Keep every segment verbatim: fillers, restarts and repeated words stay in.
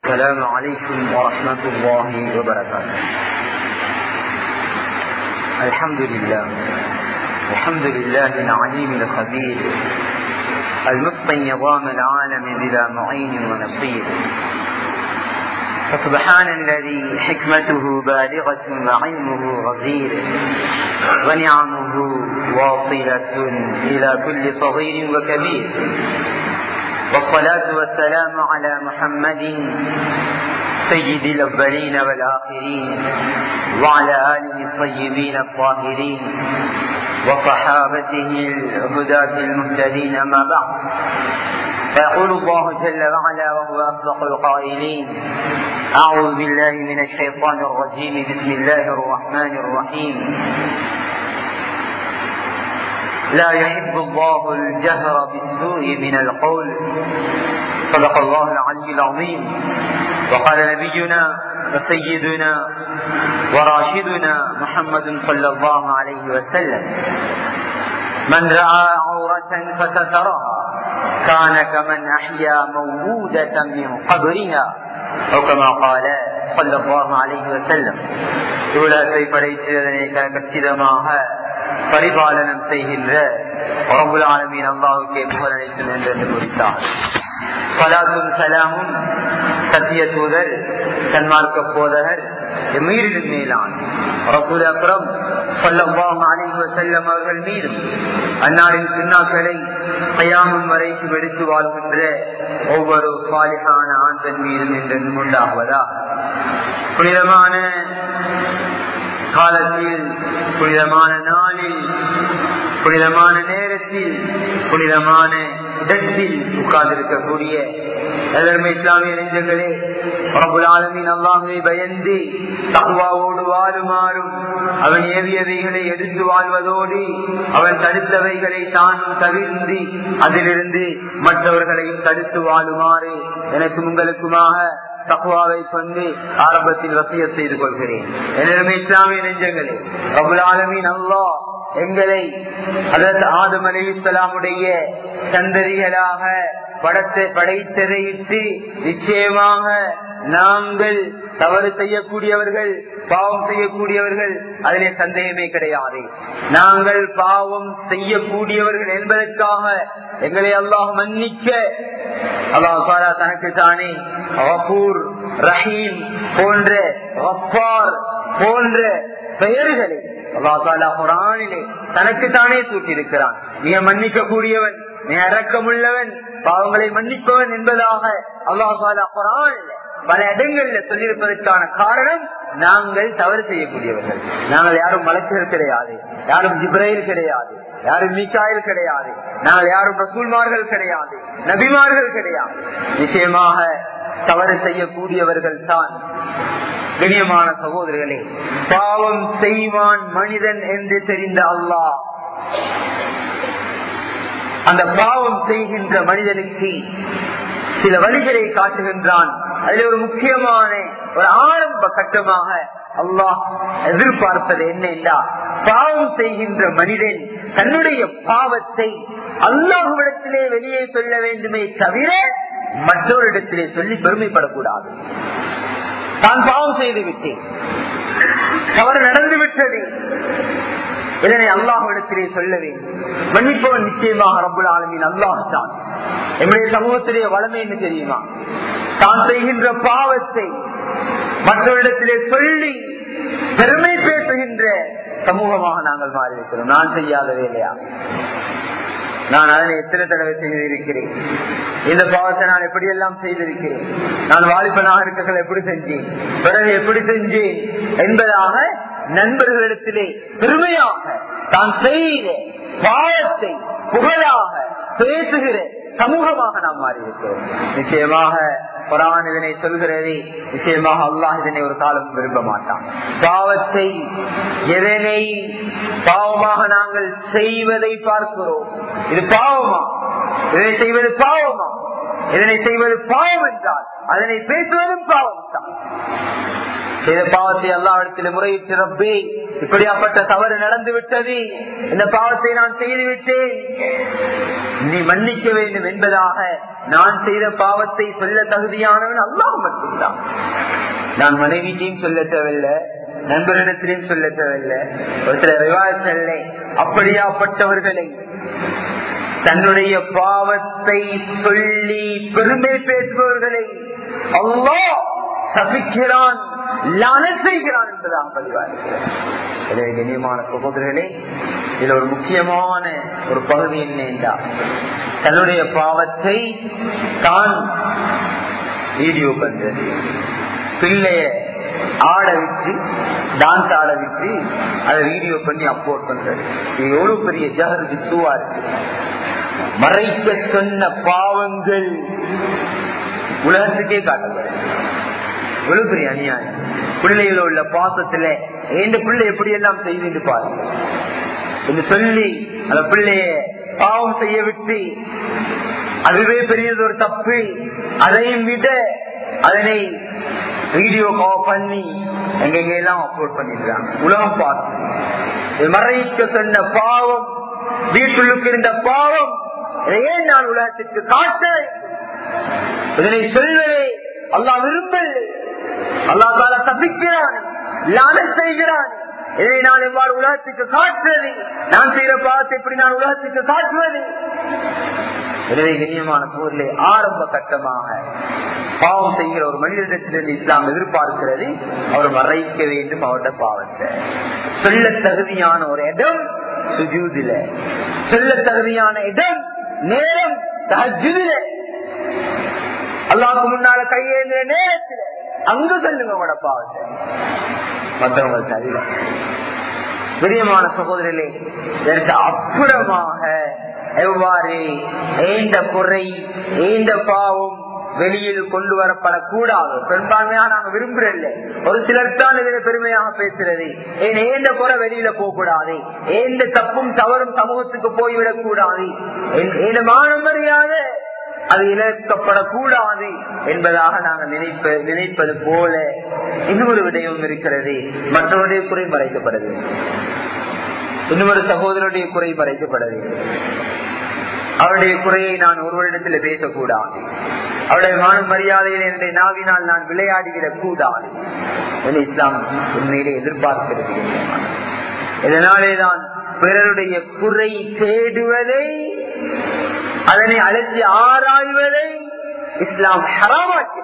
السلام عليكم ورحمة الله وبركاته. الحمد لله الحمد لله العليم الخبير المتقن نظام العالم بلا معين ونصير. فسبحان الذي حكمته بالغة وعلمه غزير ونعمه واصلة إلى كل صغير وكبير. والصلاة والسلام على محمد سيد الأولين والآخرين وعلى آله الطيبين الطاهرين وصحابته الهداة المهتدين. أما بعد، فيقول الله جل وعلا وهو أصدق القائلين: أعوذ بالله من الشيطان الرجيم، بسم الله الرحمن الرحيم. لا يحب الله الجهر بالسوء من القول. صدق الله العلي العظيم. وقال نبينا وسيدنا وراشدنا محمد صلى الله عليه وسلم: من رأى عورة فسترها كان كمن أحيا موجودة من قبرها أو كما قال صلى الله عليه وسلم. உலகத்தை படைத்ததனை கச்சிதமாக பரிபாலனம் செய்கின்ற ரப்புல் ஆலமீன் அல்லாஹ்வுக்கே புகழ் அனைத்தும் என்று குறித்தார். ஸலாத்தும் ஸலாமும் சத்திய தூதர் சன்மார்க்க போதகர் எமீரின் மேலான் ரசூல் அக்ரம் ஸல்லல்லாஹு அலைஹி வஸல்லம் அவர்கள் மீதும் அன்னாரின் சுன்னாக்களை கியாமம் வரைக்கும் எடுத்து வாழ்கின்ற ஒவ்வொரு சாலிஹான ஆண் பெண் மீதும் என்றும் உண்டாகுவதா. புனிதமான காலத்தில், புனிதமான நாளில், புனிதமான நேரத்தில், புனிதமான இடத்தில் உட்கார்ந்திருக்கக்கூடிய எல்லாருமே இஸ்லாமிய நெஞ்சங்களே, ரப்புல் ஆலமீன் அல்லாஹ்வை பயந்து தக்வாவோடு வாழுமாறும், அவன் ஏவியவைகளை எடுத்து வாழ்வதோடு அவன் தடுத்தவைகளை தானும் தவிர்ந்து அதிலிருந்து மற்றவர்களையும் தடுத்து வாழுமாறு எனக்கு உங்களுக்குமாக தக்வாவை கொண்டு ஆரம்பத்தில் வசியத் செய்து கொள்கிறேன். எனவே இஸ்லாமிய நெஞ்சங்களே, ரப்புல் ஆலமீன் அல்லாஹ் எங்களை ஹஜ்ரத் ஆதம் அலைஹிஸ்ஸலாமுடைய சந்ததிகளாக படத்தை படைத்ததையிட்டு நிச்சயமாக நாங்கள் தவறு செய்யக்கூடியவர்கள், பாவம் செய்யக்கூடியவர்கள், அதிலே சந்தேகமே கிடையாது. நாங்கள் பாவம் செய்யக்கூடியவர்கள் என்பதற்காக எங்களை அல்லாஹ் மன்னிக்க அல்லாஹ் தஆலா தனக்கு தானே கஃபூர், ரஹீம் போன்ற, கஃபார் போன்ற பெயர்களை அல்லாஹ் தஆலா குர்ஆனிலே தனக்கு தானே சூட்டியிருக்கிறான். மிக மன்னிக்க கூடியவன், மிக இரக்கமுள்ளவன், பாவங்களை மன்னிப்பவன் என்பதாக அல்லாஹ் தஆலா குர்ஆனிலே பல இடங்கள்ல சொல்லியிருப்பதற்கான காரணம், நாங்கள் தவறு செய்யக்கூடியவர்கள். நாங்கள் யாரும் மலக்குகள் கிடையாது, யாரும் ஜிப்ரைல் கிடையாது, யாரும் மீகாயில் கிடையாது, நாங்கள் யாரும் ரசூல்மார்கள் கிடையாது, நபிமார்கள் கிடையாது. நிச்சயமாக தவறு செய்யக்கூடியவர்கள் தான். கண்ணியமான சகோதரர்களே, பாவம் செய்வான் மனிதன் என்று தெரிந்த அல்லாஹ் அந்த பாவம் செய்கின்ற மனிதனுக்கு சில வழிகளை காட்டுகின்றான். அதில் ஒரு முக்கியமான ஒரு ஆரம்ப கட்டமாக அல்லாஹ் எதிர்பார்ப்பது என்ன என்றால், பாவம் செய்கின்ற மனிதன் தன்னுடைய பாவத்தை அல்லாஹ்விடத்திலே வெளியே சொல்ல வேண்டுமே தவிர மற்றொரு இடத்திலே சொல்லி பெருமைப்படக்கூடாது. தான் பாவம் செய்து விட்டேன், தவறு நடந்து விட்டது, இதனை அல்லாஹ்விடத்திலே சொல்ல வேண்டும். மன்னிப்பவன் நிச்சயமாக ரப்புல் ஆலமீன் அல்லாஹ் தான். நம்முடைய சமூகத்திலே வளமை என்ன தெரியுமா? தான் செய்கின்ற பாவத்தை மற்றவரிடத்திலே சொல்லி பெருமை பேசுகின்ற சமூகமாக நாங்கள் மாறியிருக்கிறோம். நான் செய்யாத வேலையா? நான் அதனை எத்தனை தடவை செய்திருக்கிறேன், இந்த பாவத்தை நான் எப்படியெல்லாம் செய்திருக்கிறேன், நான் வாலிபனாக இருக்கிற எப்படி செஞ்சேன், பிறகு எப்படி செஞ்சேன் என்பதாக நண்பர்களிடத்திலே பெருமையாக தான் செய்த பாவத்தை புகழாக பேசுகிற சமூகமாக நாம் மாறியிருக்கிறோம். நிச்சயமாக குர்ஆன் இதனை சொல்கிறது. நிச்சயமாக அல்லாஹ் இதனை ஒரு காலம் விரும்ப மாட்டான். பாவத்தை, எதனை பாவமாக நாங்கள் செய்வதை பார்க்கிறோம். இது பாவமா? இதனை செய்வது பாவமா? இதனை செய்வது பாவம் என்றால் அதனை பேசுவதும் பாவம் தான். செய்த பாவத்தை அல்லாஹ்விடத்தில் முறையிட்டு, ரப்பே இப்படியாப்பட்ட தவறு நடந்து விட்டது, இந்த பாவத்தை நான் செய்து விட்டேன், நீ மன்னிக்க வேண்டும் என்பதாக நான் செய்த பாவத்தை சொல்ல தகுதியானவன் அல்லாஹ் மட்டும்தான். நான் மனைவியையும் சொல்ல தேவையில்லை, நண்பரிடத்திலையும் சொல்ல தேவையில்லை. ஒரு சில விவாதத்திலே அப்படியாப்பட்டவர்களை தன்னுடைய பாவத்தை சொல்லி பெருமை பேசுபவர்களை அல்லாஹ் சபிக்கிறான், லானத் செய்கிறான் என்பதாக பதிவாகிறார். எனவே கண்ணியமான சகோதரர்களே, இதுல ஒரு முக்கியமான ஒரு பகுதி என்ன என்றால், தன்னுடைய பாவத்தை தான் வீடியோ பண்றது, பிள்ளைய ஆட விட்டு டான்ஸ் ஆட விட்டு அதை வீடியோ பண்ணி அப்லோட் பண்றது. இது எவ்வளவு பெரிய ஜஹர் விசுவா இருக்கு. மறைக்க சொன்ன பாவங்கள் உலகத்துக்கே காட்டப்படுது. எவ்வளவு பெரிய அநியாயம். பிள்ளைகள உள்ள பாசத்துல எந்த பிள்ளை எப்படி எல்லாம் செய்து பாருங்க என்று சொல்லி அந்த பிள்ளைய பாவம் செய்ய விட்டு அதுவே பெரியது ஒரு தப்பு. அதையும் விட அதனை வீடியோ கால் பண்ணி எங்கெங்க எல்லாம் அப்லோட் பண்ணிடுறாங்க. உலகம் பார்த்து மறைக்க சொன்ன பாவம், வீட்டுள்ளுக்கு இருந்த பாவம், இதையே நான் உலகத்திற்கு காட்ட, இதனை சொல்வதை அல்லாஹ் விரும்பல், அல்லாஹ் தாலா தப்பிக்கிறான், லானத் செய்கிறான். இதை நான் எவ்வாறு உலகத்துக்கு காட்டுவது, நான் செய்கிற பாவத்தை எப்படி நான் உலகத்துக்கு காட்டுவது? எனவே கண்ணியமான சூழலே ஆரம்ப கட்டமாக பாவம் செய்கிற ஒரு மனிதனிடத்திலிருந்து இஸ்லாம் எதிர்பார்க்கிறது, அவர் மறைக்க வேண்டும் அவருடைய பாவத்தை. சொல்ல தகுதியான ஒரு இடம் சுஜூதில, சொல்ல தகுதியான இடம் நேரம் தஹஜ்ஜுதில, அல்லாஹ்வுக்கு முன்னால கையேந்திர நேரத்தில் அங்கு சொல்லுங்க உங்களோட பாவத்தை, மற்றவங்க தவிர. பிரியமான சகோதரர்களே, இதற்கு அப்புறமாக எவ்வாறு ஏந்த குறை ஏந்த பாவம் வெளியில் கொண்டு வரப்படக்கூடாது. பெரும்பான்மையாக நாங்க விரும்புறதில்லை. ஒரு சிலர் தான் இதில் பெருமையாக பேசுறது, ஏன் ஏந்த குறை வெளியில போக கூடாது, ஏந்த தப்பும் தவறும் சமூகத்துக்கு போய்விடக் கூடாது, ஏன் மான மரியாதை அது இழக்கப்படக்கூடாது என்பதாக நாங்கள் நினைப்ப நினைப்பது போல இன்னொரு விடயம் இருக்கிறது. மற்றவருடைய குறை மறைக்கப்படுது, இன்னொரு சகோதரருடைய குறை மறைக்கப்படுது. அவருடைய குறையை நான் ஒருவரிடத்தில் பேசக்கூடாது, அவருடைய மான மரியாதையில் என்னுடைய நாவினால் நான் விளையாடிவிடக் கூடாது என்று இஸ்லாம் உண்மையிலே எதிர்பார்க்கிறது. இதனாலேதான் பிறருடைய குறை தேடுவதை, அதனை அழைச்சி ஆராய்வதை இஸ்லாம் ஹராமாக்கி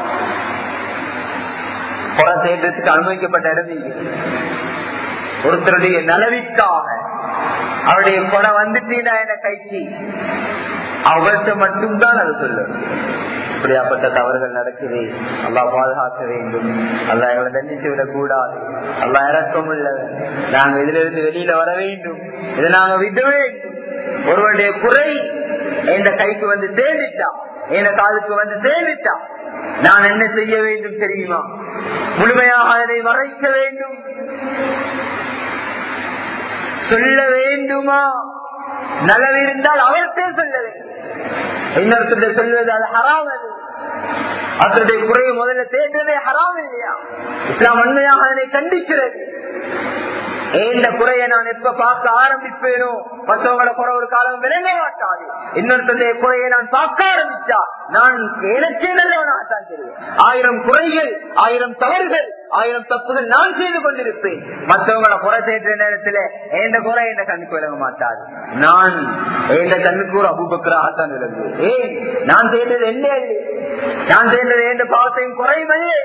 குறை தேடுறதுக்கு அனுமதிக்கப்பட்ட இடம் ஒருத்தருடைய நலவிற்காக அவருடைய கொடை வந்துட்டீனா என கைச்சி அவர்கிட்ட மட்டும்தான் அது சொல்லும். இப்படியாப்பட்ட தவறுகள் நடக்குது, அல்லாஹ் பாதுகாக்க வேண்டும், அல்லாஹ் எங்களை தண்டித்து விடக் கூடாது, அல்லாஹ் இறக்கம் உள்ளவன், நாங்க இதுல இருந்து வெளியில வர வேண்டும், இதை நாங்க விட வேண்டும். ஒருவருடைய குறை எந்த கைக்கு வந்து சேர்ந்துட்டா, என் காலுக்கு வந்து சேர்ந்துட்டா, நான் என்ன செய்ய வேண்டும் தெரியுமா? முழுமையாக அதனை மறைக்க வேண்டும், சொல்ல வேண்டுமா? நலவிருந்தால் அவர்கிட்ட சொல்ல வேண்டும், இன்னொருத்தருடைய சொல்வது அது ஹராம். அது அதனுடைய குறையை முதல்ல தேடுறதே ஹராம் இல்லையா? இஸ்லாம் உண்மையாக அதனை கண்டிக்கிறது. இந்த குறையை நான் எப்ப பார்க்க ஆரம்பிப்பேனோ மற்றவங்கள குறை ஒரு காலம் விளங்க மாட்டாது. இன்னொருத்தருடைய குறையை நான் பார்க்க ஆரம்பிச்சா நான் எனக்கே நல்லவனாகத்தான் தெரியும். ஆயிரம் குறைகள், ஆயிரம் தவறுகள், ஆயிரம் தப்புகள் நான் செய்து கொண்டிருப்பேன். மற்றவங்களை குறை செய்கிற நேரத்தில் எந்த குறை எந்த கண்ணுக்கு விளங்க மாட்டாது. நான் எந்த கண்ணுக்கு ஒரு அபூபக்கராகத்தான் விளங்கு. ஏன் நான் செய்தது என்ன? நான் செய்தது எந்த பாவத்தையும் குறைவதே.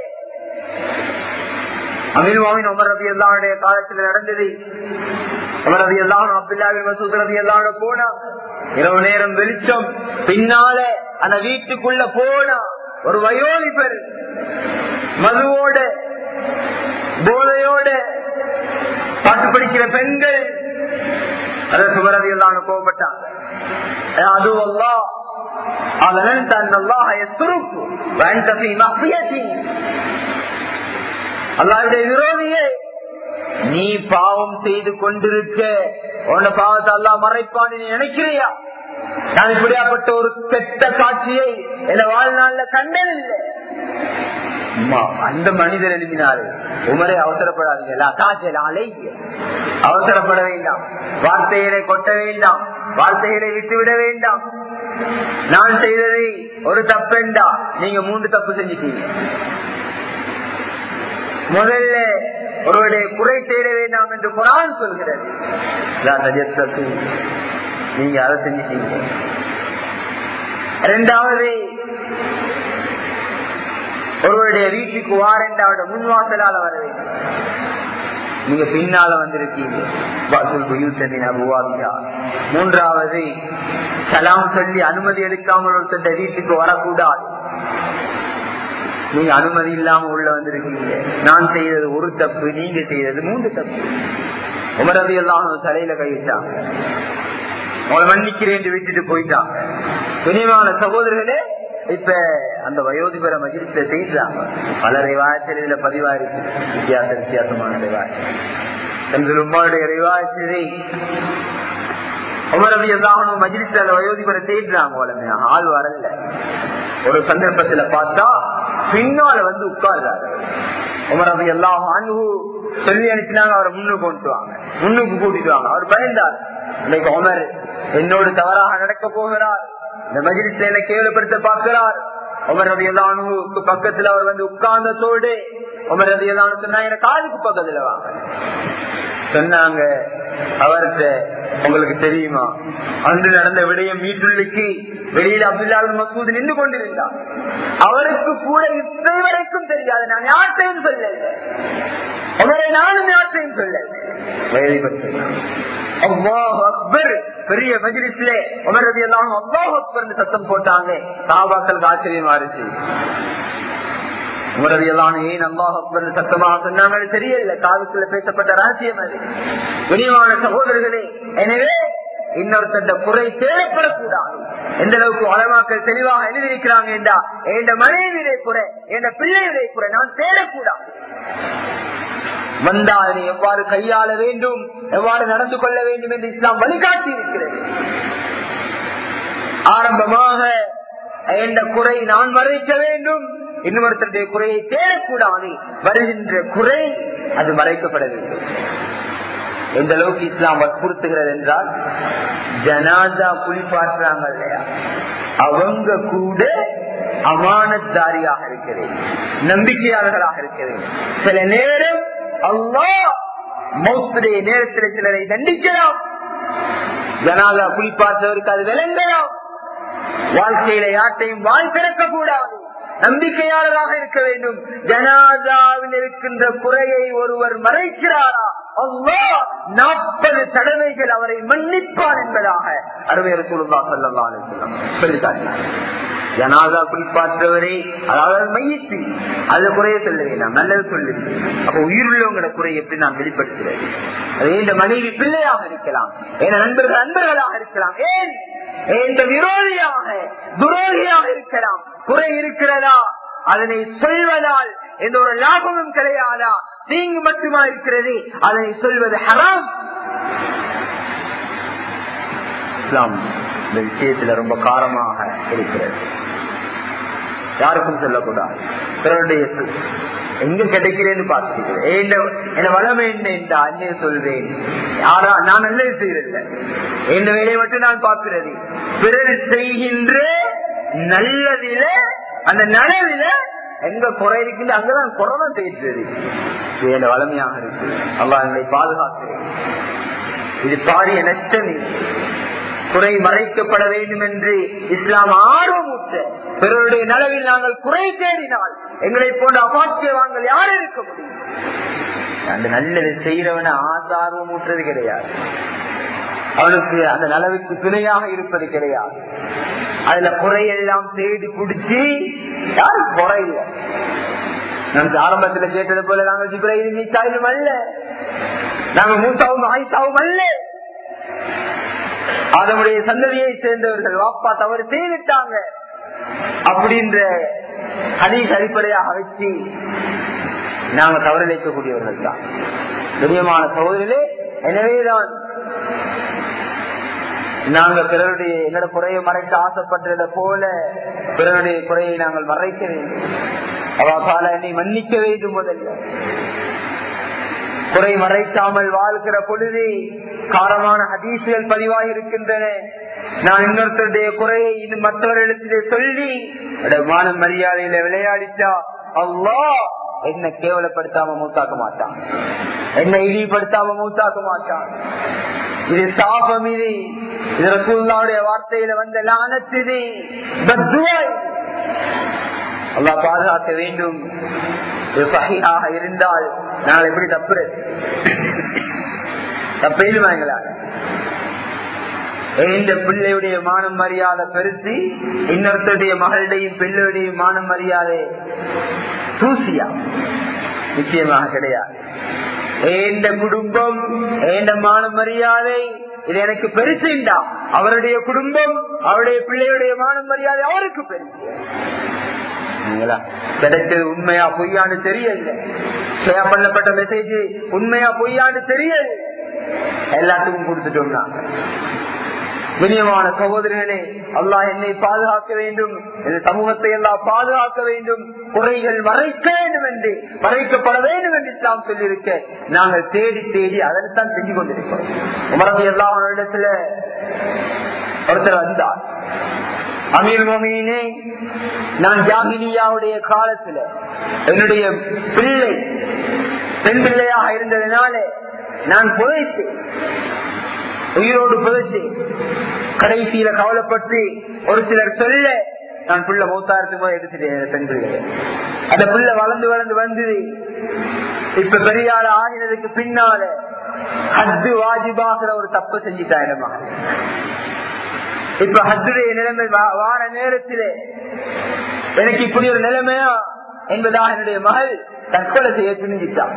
அமீர் மோமின் உமர் ரலியல்லாஹு காலத்தில் நடந்தது. உமர் ரலியல்லாஹு அப்துல்லாஹ் பின் மஸ்ஊத் ரலியல்லாஹு போனா, இரவு நேரம் வெளிச்சம், பின்னால அந்த வீட்டுக்குள்ள போனா ஒரு வயோதிபர் மதுவோட போதையோட பாட்டு படிக்கிற பெண்கள். அதற்கு உமர் ரலியல்லாஹு கோபப்பட்டாங்க. அது அல்லாஹ் அதன் தன் அல்லாஹ் யஸ்ருகு வஅன்த ஃபீ மஃசியதி, அல்லாஹ்வுடைய விரோதியே, நீ பாவம் செய்து கொண்டிருக்க உன்ன பாவத்தை அல்லாஹ் மறைப்பான்னு நீ நினைக்கிறியா? நான் இப்படியாப்பட்ட ஒரு கெட்ட காட்சியை என் வாழ்நாள்ல கண்டதில்லை. அந்த மனிதர் எழுதினாரு, உமரை அவசரப்படாதீங்க, அவசரப்பட வேண்டாம், வார்த்தைகளை கொட்ட வேண்டாம், வார்த்தைகளை விட்டுவிட வேண்டாம். நான் செய்தது ஒரு தப்பெண்டா, நீங்க மூன்று தப்பு செஞ்சிட்டீங்க. முதல்ல ஒருவருடைய குறை தேட வேண்டாம் என்று குர்ஆன் சொல்கிறது, நீங்க அதை செஞ்சிட்டீங்க. இரண்டாவது, ஒருவருடைய வீட்டுக்கு வாரண்டாவோட முன்வாசலால வர வேண்டும், நீங்க பின்னால வந்திருக்கீங்க. மூன்றாவது, சலாம் சொல்லி அனுமதி எடுக்காமல் ஒருத்தர் வீட்டுக்கு வரக்கூடாது, நீங்க அனுமதி இல்லாம உள்ள வந்திருக்கீங்க. நான் செய்தது ஒரு தப்பு, நீங்க செய்தது மூன்று தப்பு. உமர் ரலியல்லாஹு அன்ஹு தலையில கை வச்சாங்க, அவளை மன்னிக்கிறேன் என்று விட்டுட்டு போயிட்டாங்க. கண்ணியமான சகோதரர்களே, இப்ப அந்த வயோதிபர மஜ்லிஸ்ல செய்யறாங்க. பல ரிவாயத்தில் இதுல பதிவாயிருக்கு, வித்தியாச வித்தியாசமான ரிவாயத். உம்மாவுடைய ரிவாயத்திலே உமர் ரலியல்லாஹு அன்ஹு மஜ்லிஸ்ல அந்த வயோதிபரை செய்யறாங்க. உடனே ஆள் வரல. ஒரு சந்தர்ப்பத்துல பார்த்தா பின்னால வந்து உட்கார்றாரு. உமர் ரலியல்லாஹு அன்ஹு சொல்லி அனுப்பினாங்க, அவரை முன்னுக்கு கொண்டு வாங்க, முன்னுக்கு கூட்டிட்டு வாங்க. அவர் பயந்தார், இன்னைக்கு உமர் என்னோடு தவறாக நடக்க போகிறார், இந்த மஜ்லிஸ்ல என்ன கேவலப்படுத்த பார்க்கிறார். உமர் ரலியல்லாஹு அன்ஹுக்கு பக்கத்துல அவர் வந்து உட்கார்ந்ததோடு உமர் ரலியல்லாஹு அன்ஹு சொன்னாங்க, எனக்கு காதுக்கு பக்கத்துல வாங்க சொன்னாங்க. அவர்கிட்ட, உங்களுக்கு தெரியுமா அன்று நடந்த விடயம் வீட்டுள்ளுக்கு வெளியில் அப்துல்லா இப்னு மஸ்ஊத் நின்று கொண்டிருந்தார். அவருக்கு கூட இத்தனை வரைக்கும் தெரியாது, நான் யார்த்தையும் சொல்ல, அவரை நானும் யார்த்தையும் சொல்ல. அல்லாஹு அக்பர், பெரிய மஜ்லிஸ்ல உமர் ரலியல்லாஹு அன்ஹு அல்லாஹு அக்பர் சத்தம் போட்டாங்க. சஹாபாக்களுக்கு ஆச்சரியமா இருந்துச்சு. உமர் ரலியல்லாஹு அன்ஹு ஏன் அல்லாஹு அக்பர் சத்தமாக சொன்னாங்க தெரியல, காதுக்குள்ள பேசப்பட்ட ரகசியம் அது. கண்ணியமான சகோதரர்களே, எனவே இன்னொருத்த குறை தேவைப்படக்கூடாது. எந்த அளவுக்கு உலமாக்கள் தெளிவாக எழுதியிருக்கிறாங்க என்றா, என் மனைவியுடைய குறை, என் பிள்ளையுடைய குறை நான் தேடக்கூடாது. வந்தால் அதனை எவ்வாறு கையாள வேண்டும், எவ்வாறு நடந்து கொள்ள வேண்டும் என்று இஸ்லாம் வழிகாட்டி இருக்கிறது. ஆரம்பமாக என்ற குறை நான் மறைக்க வேண்டும், இன்னொருத்தருடைய குறையை தேடக்கூடாது. வருகின்ற குறை அது மறைக்கப்பட வேண்டும். எந்த அளவுக்கு இஸ்லாம் வற்புறுத்துகிறது என்றால், ஜனாதா குளிப்பாற்றுறாங்க இல்லையா, அவங்க கூட அமானத்தாரியாக இருக்கிறது, நம்பிக்கையாளர்களாக இருக்கிறது. சில நேரம் அல்லாஹ் மௌத்துடைய நேரத்தில் சிலரை தண்டிக்கலாம், ஜனாதா குளிப்பாற்றவருக்கு அது விளங்கலாம். வாழ்க்கையில யார்ட்டையும் வாய் திறக்க கூடாது, நம்பிக்கையாளராக இருக்க வேண்டும். ஜனாதாவில் இருக்கின்ற குறையை ஒருவர் மறைக்கிறாரா, அல்லாஹ் நாற்பது தடவைகள் அவரை மன்னிப்பார் என்பதாக அருமை ரசூலுல்லாஹ் ஸல்லல்லாஹு அலைஹி வஸல்லம் சொல்லிட்டார்கள். ஜனாதா குளிப்பாற்றவரே, அதாவது மையத்து, அது குறைய சொல்ல வேண்டாம், நல்லது சொல்லுங்க. அப்ப உயிருள்ளவங்களோட குறை எப்படி நான் வெளிப்படுத்துறது? அது இந்த மனைவி பிள்ளையாக இருக்கலாம், என் நண்பர்கள் நண்பர்களாக இருக்கலாம், ஏன் இந்த விரோதியாக துரோகியாக இருக்கலாம். குறை இருக்கிறதா, அதனை சொல்வதால் எந்த ஒரு லாபமும் கிடையாதா, தீங்கு மட்டுமா இருக்கிறது, அதனை சொல்வது ஹராம். இஸ்லாம் இந்த விஷயத்துல ரொம்ப காரமாக இருக்கிறது. யாருக்கும் சொல்லக்கூடாது. பிறருடைய எங்க கிடைக்கிறேன்னு பார்த்துக்கிறேன். என்ன வளமை என்ன என்றா அன்னைய சொல்வேன், யாரா நான் நல்லது செய்யறதில்ல, என் வேலையை மட்டும் நான் பார்க்கிறது. பிறர் செய்கின்ற நல்லதில, அந்த நனவில எங்க குறை இருக்கின்ற அங்கதான் குறைதான் செய்கிறது. வேலை வளமையாக இருக்கு. அல்லாஹ் என்னை பாதுகாக்கிறேன். இது பாரிய நஷ்டமே. குறை மறைக்கப்பட வேண்டும் என்று இஸ்லாம் ஆர்வமூட்ட, பிறருடைய நலவில் நாங்கள் குறை தேடினால் எங்களை போன்ற அபாக்கியவான்கள் யார் இருக்க முடியும்? அந்த நல்லது செய்யறவன ஆசார்வம் ஊற்றுறது கிடையாது, அவனுக்கு அந்த நலவுக்கு துணையாக இருப்பது கிடையாது. அதுல குறையெல்லாம் தேடி குடிச்சு யாரும் குறை இல்லை. நம்ம ஆரம்பத்துல கேட்டது போல நாங்கள் ஜிப்ரீலும் மீகாயிலும் அல்ல, நாங்கள் மூசாவும் ஆயிஷாவும் அல்ல, அதனுடைய சந்ததியை சேர்ந்தவர்கள். வாப்பா தவறு செய்துட்டாங்க அப்படின்ற ஹதீஸ் அடிப்படையாக வச்சு நாங்க தவறிழைக்கக்கூடியவர்கள் தான். துரியமான சகோதரர்களே, எனவேதான் நாங்க பிறருடைய எங்களோட குறையை மறைக்க ஆசைப்படுறத போல பிறருடைய குறையை நாங்கள் மறைக்க வேண்டும். அவாசால என்னை மன்னிக்க வேண்டும். முதல்ல குறை மறைக்காமல் வாழ்கிற பொழுது காரமான ஹதீசுகள் பதிவாக இருக்கின்றன. நான் இன்னொருத்தருடைய குறையை இன்னும் மற்றவர்களிடத்திலே சொல்லி மான மரியாதையில விளையாடிட்டா அல்லாஹ் என்ன கேவலப்படுத்தாம மூத்தாக்க மாட்டான், என்ன இழிவுபடுத்தாம மூத்தாக்க மாட்டான். இது சாபம். இது இது ரசூலுல்லாஹ்வுடைய வார்த்தையில வந்த லானத். இது பத்துஆ. அல்லாஹ் பாதுகாக்க வேண்டும். இது சஹீஹாக இருந்தால் நாங்கள் எப்படி தப்புறது? தப்பையிலுமாங்களாக இந்த பிள்ளையுடைய மானம் மரியாதை பெருசி இன்னொருத்தருடைய மகளுடையும் பிள்ளையுடைய மானம் மரியாதை தூசியா? நிச்சயமாக கிடையாது. ஏண்ட குடும்பம் ஏண்ட மான மரியாதை இது எனக்கு பெருசுண்டா, அவருடைய குடும்பம் அவருடைய பிள்ளையுடைய மான மரியாதை அவருக்கு பெருசு. கிடைச்சது உண்மையா பொய்யான்னு தெரியல, ஷேர் பண்ணப்பட்ட மெசேஜ் உண்மையா பொய்யான்னு தெரியல, எல்லாத்துக்கும் கொடுத்துட்டோம்னா. கண்ணியமான சகோதரர்களே, அல்லாஹ் என்னை பாதுகாக்க வேண்டும், இந்த சமூகத்தை எல்லாம் பாதுகாக்க வேண்டும், குறைகள் மறைக்க வேண்டும் என்று மறைக்கப்பட வேண்டும் என்று இஸ்லாம் சொல்லியிருக்க நாங்கள் தேடி தேடி அதனைத்தான் செஞ்சு கொண்டிருக்கிறோம். உமரது எல்லா இடத்துல ஒருத்தர் வந்தார், அமீர் மோமினே, நான் ஜாஹிலியாவுடைய காலத்துல என்னுடைய பிள்ளை பெண் பிள்ளையாக இருந்ததுனால நான் புதைத்து உயிரோடு புதைச்சு கடைசியில கவலைப்பட்டு ஒரு சிலர் சொல்ல நான் புள்ள மௌத்தாரத்துக்கு போய் எடுத்துட்டேன் பெண் பிள்ளைய. அந்த புள்ள வளர்ந்து வளர்ந்து வந்தது. இப்ப பெரியார ஆகினதுக்கு பின்னால ஹத்து வாஜிபாகிற ஒரு தப்பு செஞ்சுட்டாயிரமா. இப்ப ஹத்துடைய நிலைமை வார நேரத்திலே எனக்கு இப்படி ஒரு நிலைமையா என்பதாக என்னுடைய மகள் தற்கொலை செய்ய துணிஞ்சிட்டான்.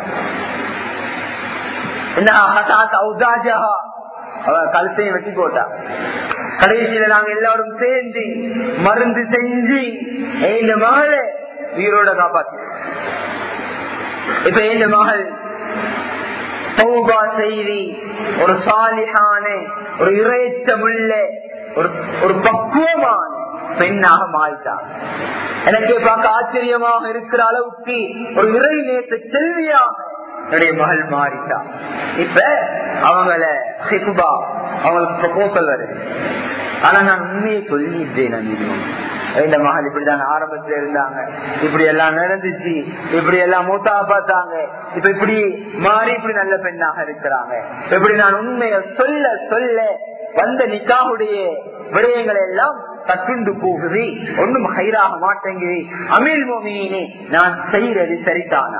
கழுத்தையும் வெட்டி போட்டா. கடைசியில நாங்க எல்லாரும் சேர்ந்து மருந்து செஞ்சு இந்த மகளை உயிரோட காப்பாத்தி. இப்ப இந்த மகள் தௌபா செய்தி ஒரு சாலிஹான ஒரு இறைச்சமுள்ள ஒரு ஒரு பக்குவமான பெண்ணாக மாறிட்டான். எனக்கே பார்க்க ஆச்சரியமாக இருக்கிற அளவுக்கு ஒரு இறை நேச செல்வியாக என்னுடைய மகள் மாறிட்டா. இப்ப அவங்கள ஹிபா அவங்களுக்கு ப்ரொபோசல் வருது. ஆனா நான் உண்மையை சொல்லிட்டேன், இந்த மகள் இப்படிதாங்க ஆரம்பத்துல இருந்தாங்க, இப்படி எல்லாம் நடந்துச்சு, இப்படி எல்லாம் மூத்தா பார்த்தாங்க, இப்ப இப்படி மாறி இப்படி நல்ல பெண்ணாக இருக்கிறாங்க. இப்படி நான் உண்மையை சொல்ல சொல்ல வந்த நிக்காவுடைய விடயங்கள் எல்லாம் தட்டுண்டு போகுது, ஒன்றும் ஹைராக மாட்டேங்குது. அமீர் மோமினே, நான் செய்யறது சரிதானா?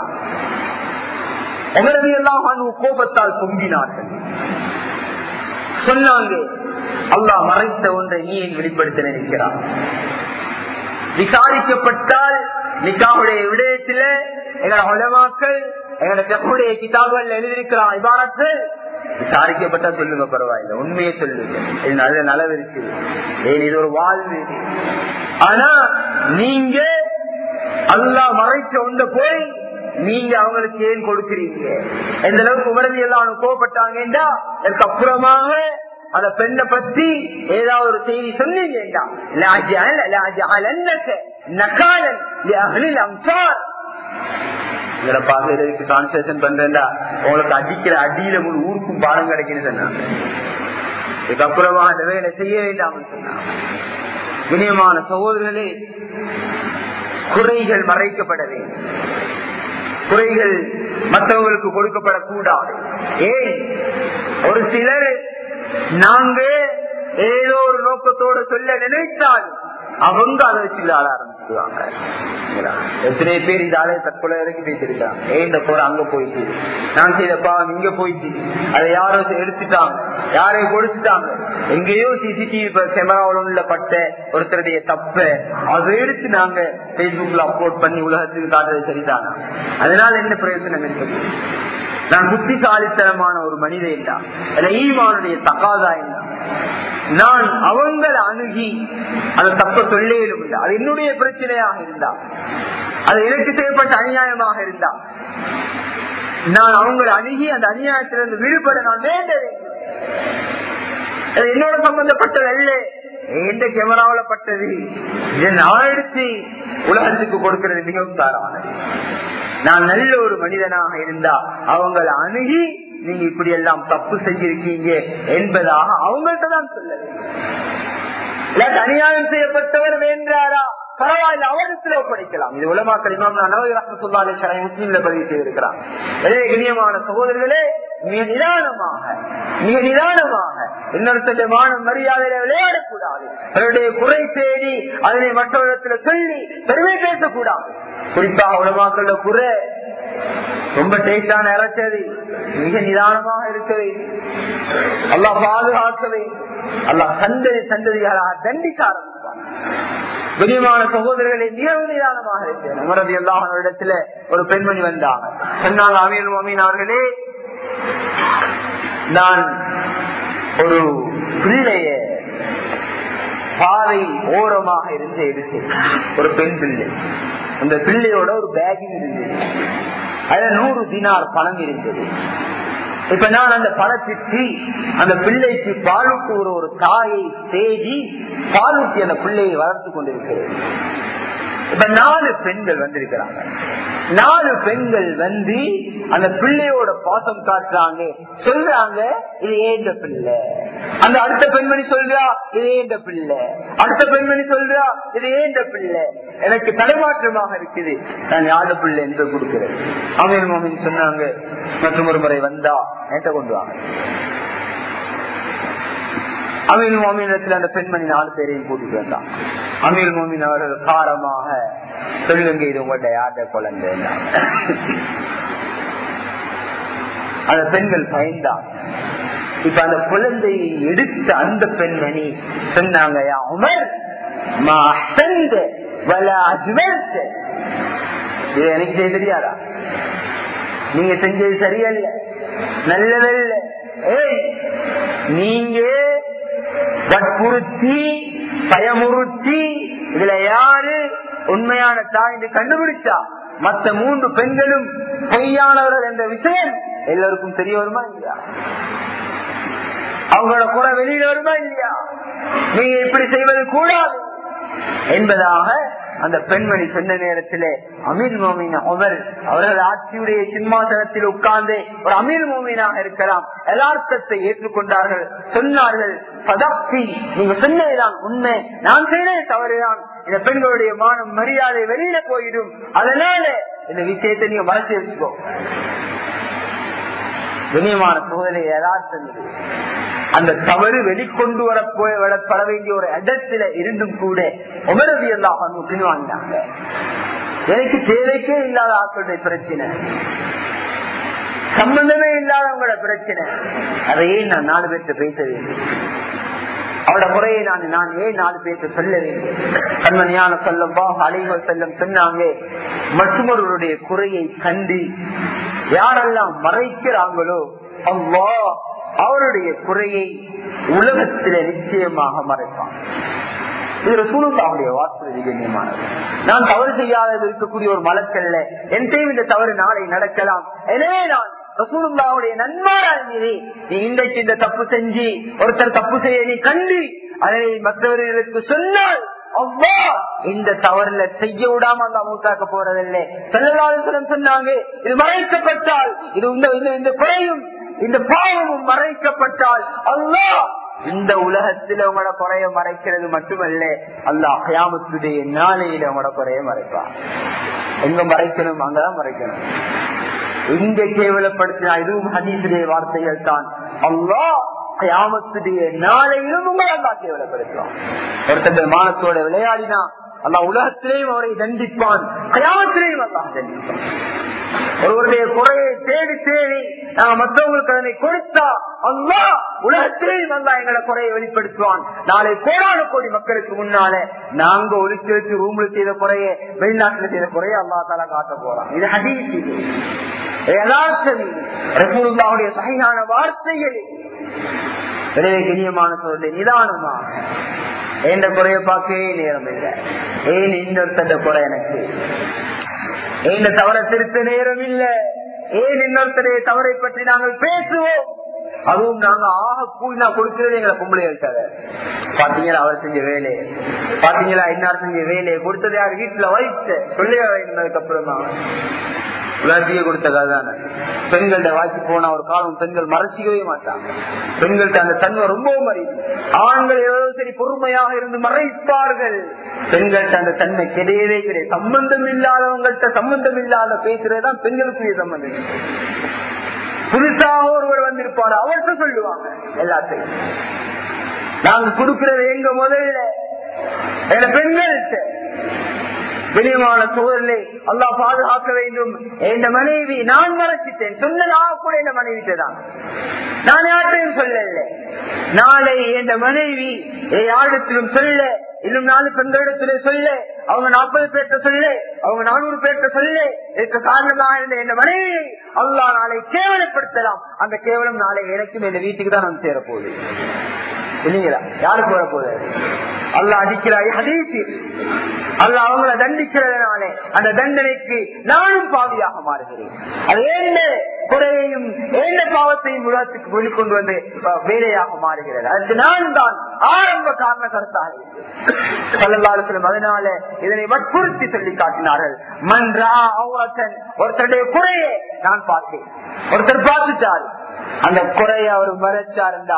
உமரது எல்லாம் கோபத்தால் பொங்கினார்கள். சொன்னாங்க, அல்லாஹ் மறைத்த ஒன்றை நீ ஏன் வெளிப்படுத்த நினைக்கிறான்? விசாரிக்கப்பட்டால் நிக்காவுடைய விடயத்தில எங்களோட உலமாக்கள் எங்களுடைய கிதாபுகள் எழுதியிருக்கிறான் இபாரத்து. விசாரிக்கப்பட்டா சொல்லுங்க, பரவாயில்ல, உண்மையே சொல்லுங்க, இது நல்ல நலவு இருக்கு, ஏன் இது ஒரு வாழ்வு. ஆனா நீங்க அல்லாஹ் மறைச்ச ஒன்றை போய் நீங்க அவங்களுக்கு ஏன் கொடுக்கிறீங்க? எந்த அளவுக்கு உமரது எல்லாம் கோவப்பட்டாங்கடா, அதுக்கு அப்புறமாக அந்த பெண்ணை பத்தி ஏதாவது ஒரு செய்தி சொன்னீங்கடா, டிரான்ஸ்லேஷன் பண்றேன்டா, உங்களுக்கு அடிக்கிற அடியில ஊருக்கும் பாடம் கிடைக்குன்னு சொன்னாங்க. இதுக்கப்புறமா அந்த வேலை செய்ய வேண்டாம் சொன்னாங்க. வினயமான சகோதரர்களே, குறைகள் மறைக்கப்பட வேண்டும், குறைகள் மற்றவங்களுக்கு கொடுக்கப்படக்கூடாது. ஏன் ஒரு சிலர் நாங்க ஏதோ ஒரு நோக்கத்தோட சொல்ல நினைத்தால் அவங்க அதை வச்சு ஆள ஆரம்பிச்சுடுவாங்க. எத்தனை பேர் இந்த ஆலய தற்கொலை வரைக்கும் பேசிருக்காங்க. ஏன் இந்த போற அங்க போயிட்டு, நான் செய்த பாவம் இங்க போயிட்டு, அதை யாரோ எடுத்துட்டாங்க, யாரையும் கொடுத்துட்டாங்க, எங்கேயோ சிசிடிவி கேமராவில் உள்ள பட்ட ஒருத்தருடைய தப்ப அதை எடுத்து நாங்க பேஸ்புக்ல அப்லோட் பண்ணி உலகத்துக்கு காட்டுறது சரிதானா? அதனால என்ன பிரயோஜனம் இருக்குது? நான் புத்திசாலித்தனமான ஒரு மனிதன் தான், ஈமானுடைய தகாதா என்ன? நான் அவங்களை அணுகி அந்த தப்ப சொல்லேனும் இல்லை, அது என்னுடைய பிரச்சனையாக இருந்தா, அது எனக்கு செய்யப்பட்ட அநியாயமாக இருந்தா, நான் அவங்களை அணுகி அந்த அநியாயத்திலிருந்து விடுபட நான் வேண்ட வேண்டும். என்னோட சம்பந்தப்பட்டது அல்ல, எந்த கேமராவில பட்டது, இதை நான் எடுத்து உலகத்துக்கு கொடுக்கிறது மிகவும் தாரானது. நான் நல்ல ஒரு மனிதனாக இருந்தா அவங்களை அணுகி நீங்க இப்படி எல்லாம் தப்பு செஞ்சிருக்கீங்க என்பதாக அவங்கள்ட்ட தான் சொல்ல வேண்டும். அநியாயம் செய்யப்பட்டவர் வேண்டாரா, பரவாயில்ல, அவரிடத்தில் ஒப்படைக்கலாம். இது உலமாக்கள் இமாம் நவவி ரஹ்மத்துல்லாஹி அலைஹி முஸ்லிம்ல பதிவு செய்திருக்கிறார். எனவே கண்ணியமான சகோதரர்களே, மிக நிதானமாக மிக நிதானமாக இன்னொருத்தருடைய மான மரியாதையில விளையாடக்கூடாது. அவருடைய குறை தேடி அதனை மற்றவரிடத்துல சொல்லி பெருமை பேசக்கூடாது. குறிப்பாக உலமாக்கள குறை ரொம்ப டேஸ்டான இறைச்சது, மிக நிதானமாக இருக்கவே, அல்லாஹ் பாதுகாக்கவே, அல்லாஹ் சந்ததி சந்ததிகளாக தண்டிக்க ஆரம்பிப்பார். கண்ணியமான சகோதரர்களை மிகவும் நிதானமாக இருக்கிறேன். உமரது எல்லா இடத்துல ஒரு பெண்மணி வந்தாங்க, சொன்னாங்க, அமீர் மோமின் அவர்களே, நான் ஒரு பிள்ளைய பாதை ஓரமாக இருந்து எடுத்தேன், ஒரு பெண் பிள்ளை. அந்த பிள்ளையோட ஒரு பேக்கிங் இருந்தது, அதுல நூறு தினார் பணம் இருந்தது. இப்ப நான் அந்த பணத்திற்கு அந்த பிள்ளைக்கு பாலூட்டுற ஒரு தாயை தேடி பாலூட்டி அந்த பிள்ளையை வளர்த்து கொண்டிருக்கிறேன். இப்ப நாலு பெண்கள் வந்திருக்கிறாங்க. நாலு பெண்கள் வந்து அந்த பிள்ளையோட பாசம் காட்டுறாங்க, சொல்றாங்க இது ஏண்ட பிள்ளை. அந்த அடுத்த பெண்மணி சொல்றா இது ஏண்ட பிள்ளை, அடுத்த பெண்மணி சொல்றா இது ஏண்ட பிள்ளை. எனக்கு தலைமாற்றமாக இருக்குது, நான் யாரு பிள்ளை என்று கொடுக்கிறேன். அமீர் மோமின் சொன்னாங்க, மற்றும் ஒரு முறை வந்தா என்கிட்ட கொண்டு வாங்க. அமீர் மோமினத்தில் அந்த பெண்மணி நாலு பேரையும் கூட்டிட்டு வந்தான். அமீர் மோமின் அவர்கள் காரமாக, சொல்லுங்க இது உங்கள்ட்ட யார்ட குழந்தை. அந்த பெண்கள் பயந்தாங்க. இப்ப அந்த குழந்தையை எடுத்த அந்த பெண்மணி சொன்னாங்க, இது எனக்கு தெரியாதா, நீங்க செஞ்சது சரியல்ல, நல்லதல்ல. ஏய், நீங்க வற்புறுத்தி பயமுறுத்தி இதுல யாரு உண்மையான தாய் கண்டுபிடிச்சா மற்ற மூன்று பெண்களும் பொய்யானவர்கள் என்ற விஷயம் எல்லாருக்கும் தெரிய வருமா இல்லையா? அவங்களோட குறை வெளியில வருமா இல்லையா? நீங்க இப்படி செய்வது கூடாது என்பதாக அந்த பெண்மணி சொன்ன நேரத்திலே அமீர் மோமின் உமர் அவர்கள் ஆட்சியுடைய சிம்மாசனத்தில் உட்கார்ந்து ஒரு அமீர் மோமினாக இருக்கலாம் யதார்த்தத்தை ஏற்றுக்கொண்டார்கள். சொன்னார்கள், சதப்தி, நீங்க சொன்னதுதான் உண்மை, நான் செய்தது தவறுதான். இந்த பெண்களுடைய மானம் மரியாதை வெளியில போயிடும், அதனால இந்த விஷயத்தை நீங்க மறைச்சு வச்சுக்கோ. கண்ணியமான சோதனை யதார்த்தம் இது. அந்த தவறு வெளிக்கொண்டு வரப்பட வேண்டிய ஒரு இடத்துல இருந்தும் கூட உமரது எல்லாம் பின்வாங்கினாங்க. எனக்கு தேவைக்கே இல்லாத ஆக்களுடைய பிரச்சனை, சம்பந்தமே இல்லாதவங்களோட பிரச்சனை, அதையே நான் நாலு பேர்த்த பேச வேண்டும், அவரோட முறையை நான் நான் ஏன் நாலு பேர்த்த சொல்ல வேண்டும். கண்மணியான சொல்லம்பா அலைவ செல்லம் சொன்னாங்க, மற்றொருவருடைய குறையை கண்டு யாரெல்லாம் மறைக்கிறாங்களோ அல்லாஹ் அவருடைய குறையை உலகத்தில நிச்சயமாக மறைப்பான். இது ரசூலுல்லாஹுடைய வார்த்தை கண்ணியமானது. நான் தவறு செய்யாத இருக்கக்கூடிய ஒரு மலக்கல்ல, என்கிட்ட இந்த தவறு நாளை நடக்கலாம். எனவே நான் ரசூலுல்லாஹுடைய நன்மாராய் மீது நீ இன்றைக்கு இந்த தப்பு செஞ்சு ஒருத்தர் தப்பு செய்ய நீ கண்டு அதை மற்றவர்களுக்கு சொன்னால் அல்லாஹ் இந்த தவறுல செய்ய விடாம அல்லா மூத்தாக்க போறதில்லை. ஸல்லல்லாஹு அலைஹி வஸல்லம் சொன்னாங்க, இது மறைக்கப்பட்டால் இது இந்த குறையும் இந்த பாவமும் மறைக்கப்பட்டால் அல்லாஹ் இந்த உலகத்தில் உங்களோட குறைய மறைக்கிறது மட்டுமல்ல, அல்லாஹ் கியாமத்துடைய நாளையில உங்களோட குறைய மறைப்பான். எங்க மறைக்கணும் அங்கதான் மறைக்கணும். எங்க கேவலப்படுத்தினா இதுவும் ஹதீஸுடைய வார்த்தைகள் தான். அல்லாஹ் கியாமத்துடைய நாளையிலும் உங்களை அல்லாஹ் கேவலப்படுத்துவான். ஒருத்தர் மானத்தோட விளையாடினா அல்லாஹ் உலகத்திலேயும் அவரை தண்டிப்பான், கியாமத்திலேயும் அல்லாஹ் தண்டிப்பான். ஒருவருடைய குறையை தேடி தேடி நாங்க மற்றவங்களுக்கு அதனை கொடுத்தா அல்லாஹ் உலகத்திலேயும் அல்லாஹ் எங்களை குறையை வெளிப்படுத்துவான். நாளை கோடான கோடி மக்களுக்கு முன்னால நாங்க ஒளிச்சு வச்சு ரூம்ல செய்த குறைய வெளிநாட்டுல செய்த குறைய அல்லாஹ் தாலா காட்ட போறான். இது ஹதீஸ், ரசூலுல்லாஹுடைய சஹீஹான வார்த்தைகள். எனவே கண்ணியமான சொல்ல நிதானமா எந்த குறைய பார்க்கவே நேரம் இல்லை. ஏன் இன்னொருத்த குறை எனக்கு, ஏன் தவற திருத்த நேரம் இல்லை, ஏன் இன்னொருத்தரைய தவறை பற்றி நாங்கள் பேசுவோம். அதுவும் நாங்க ஆக கூலி நான் கொடுக்கிறது எங்களை பொம்பளை இருக்காது. பாத்தீங்களா அவர் செஞ்ச வேலையை, பாத்தீங்களா இன்னார் செஞ்ச வேலையை கொடுத்தது யார்? வீட்டுல வைத்து பிள்ளையா இருந்ததுக்கு அப்புறமா உலர்த்திய கொடுத்ததாக தானே. பெண்கள்ட வாய்ச்சி போனா ஒரு காலம் பெண்கள் மறைச்சிக்கவே மாட்டாங்க. பெண்கள்ட்ட அந்த தன்மை ரொம்பவும் மறைவு. ஆண்கள் எவ்வளவு சரி பொறுமையாக இருந்து மறைப்பார்கள், பெண்கள்ட்ட அந்த தன்மை கிடையவே கிடையாது. சம்பந்தம் இல்லாதவங்கள்ட்ட சம்பந்தம் இல்லாத பேசுறதுதான் பெண்களுக்குரிய சம்பந்தம். புதுசாக ஒருவர் வந்திருப்பாரு, அவர்கிட்ட சொல்லுவாங்க எல்லாத்தையும். நாங்க கொடுக்கிறது எங்க முதல்ல எங்க பெண்கள்கிட்ட. வெளியமான சூழலை அல்லாஹ் பாதுகாக்க வேண்டும். என் மனைவி நான் மறைச்சிட்டேன் சொன்னதாக கூட என் மனைவிட்டு தான், நான் யார்ட்டையும் சொல்லல. நாளை என் மனைவி யாரிடத்திலும் சொல்ல, இன்னும் நாலு பெண்களிடத்திலே சொல்ல, அவங்க நாற்பது பேர்ட்ட சொல்ல, அவங்க நானூறு பேர்ட்ட சொல்ல, இதுக்கு காரணமாக இருந்த என் மனைவியை அல்லாஹ் நாளை கேவலப்படுத்தலாம். அந்த கேவலம் நாளை எனக்கும் என் வீட்டுக்கு தான் வந்து சேரப்போகுது. இல்லைங்களா? யாருக்கு வரப்போகுது? அல்லாஹ் அடிக்கிறாய் ஹதீஸ். அல்லாஹ் அவங்களை தண்டிக்கிறதுனாலே அந்த தண்டனைக்கு நானும் பாவியாக மாறுகிறேன். அது ஏந்த குறையையும் ஏந்த பாவத்தையும் உலகத்துக்கு வெளிக்கொண்டு வந்து வேலையாக மாறுகிறது. அதுக்கு நான் தான் ஆரம்ப காரண கருத்தாக இருக்கிறேன். அதனால இதனை வற்புறுத்தி சொல்லி காட்டினார்கள். மன்றா அவ்வளத்தன் ஒருத்தருடைய குறையை நான் பார்த்தேன், ஒருத்தர் பார்த்துட்டாரு, அந்த குறையை அவர் மறைச்சாருண்டா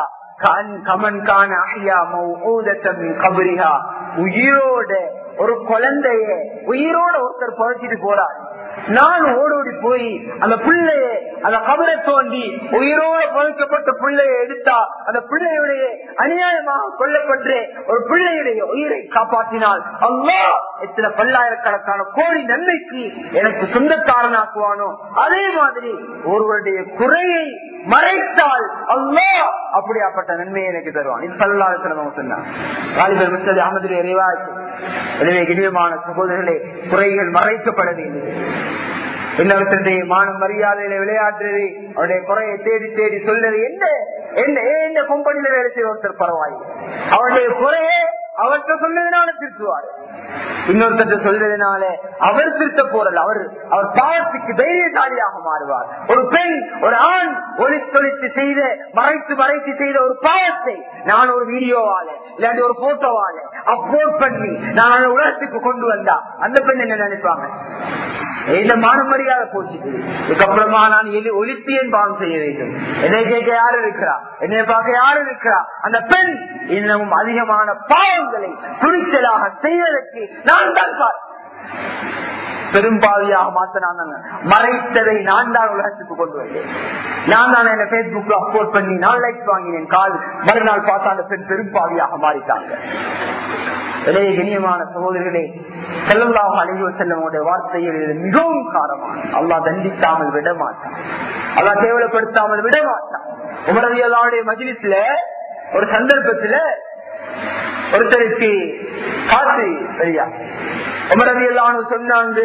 உயிரோட ஒரு குழந்தைய உயிரோட ஒருத்தர் புதைச்சிட்டு போறாரு. நான் ஓடோடி போய் அந்த பிள்ளைய அந்த கபரை தோண்டி உயிரோட புதைக்கப்பட்ட பிள்ளைய எடுத்தா அந்த பிள்ளையுடைய அநியாயமாக கொல்லப்பட்டு ஒரு பிள்ளையுடைய உயிரை காப்பாற்றினால் அல்லாஹ் எத்தனை பல்லாயிரக்கணக்கான கோடி நன்மைக்கு எனக்கு சொந்தக்காரனாக்குவானோ, அதே மாதிரி ஒருவருடைய குறையை மறைத்தால் அல்லாஹ் அப்படியாப்பட்ட நன்மையை எனக்கு தருவான். இது ஸல்லல்லாஹு சொன்னார். அஹமதுடைய ரிவாயத். எனவே கிரியமான சகோதரர்களே, குறைகள் மறைக்கப்பட வேண்டும். இன்னொருத்தருடைய மான மரியாதையில விளையாடுறது, அவருடைய குறையை தேடி தேடி சொல்றது என்ன என்ன என்ன கம்பெனியில வேலை செய்ய ஒருத்தர் பரவாயில்லை, அவருடைய குறையை அவர்கிட்ட சொன்னதுனால திருத்துவார், இன்னொருத்தர் சொல்றதுனால அவர் திருத்த போறல், அவர் அவர் பாவத்துக்கு தைரியசாலியாக மாறுவார். ஒரு பெண் ஒரு ஆண் ஒளித்தொழித்து செய்த மறைத்து மறைத்து செய்த ஒரு பாவத்தை நான் ஒரு வீடியோவால இல்லாட்டி ஒரு போட்டோவால அப்லோட் பண்ணி நான் உலகத்துக்கு கொண்டு வந்தா அந்த பெண் என்ன நினைப்பாங்க? இந்த மான மரியாதை போச்சுட்டு இதுக்கப்புறமா நான் ஒளித்தியன் பாவம் செய்ய வேண்டும், என்னை கேட்க யாரு இருக்கிறா, என்னை பார்க்க யாரு இருக்கிறா? அந்த பெண் இன்னமும் அதிகமான பாவங்களை துணிச்சலாக செய்வதற்கு நான் தான் பெரும்பாவியாக மாத்த நான் மறைத்ததை நான் தான் உலகத்துக்கு கொண்டு வந்தேன். நான் தான் என்ன பேஸ்புக்ல அப்லோட் பண்ணி நான் லைக்ஸ் வாங்கினேன், கால் மறுநாள் பார்த்தா அந்த பெண் பெரும்பாவியாக மாறிட்டாங்க. இளைய கண்ணியமான சகோதரர்களே, ஸல்லல்லாஹு அலைஹி வஸல்லம் வார்த்தையில் மிகவும் காரமான, அல்லாஹ் தண்டிக்காமல் விட மாட்டான், அல்லாஹ் கேவலப்படுத்தாமல் விட மாட்டான். உமர் ரலியல்லாஹு அன்ஹு மஜ்லிஸ்ல ஒரு சந்தர்ப்பத்துல ஒருத்தருக்கு காசு சரியா உமர் ரலியல்லாஹு அன்ஹு சொன்னாங்க,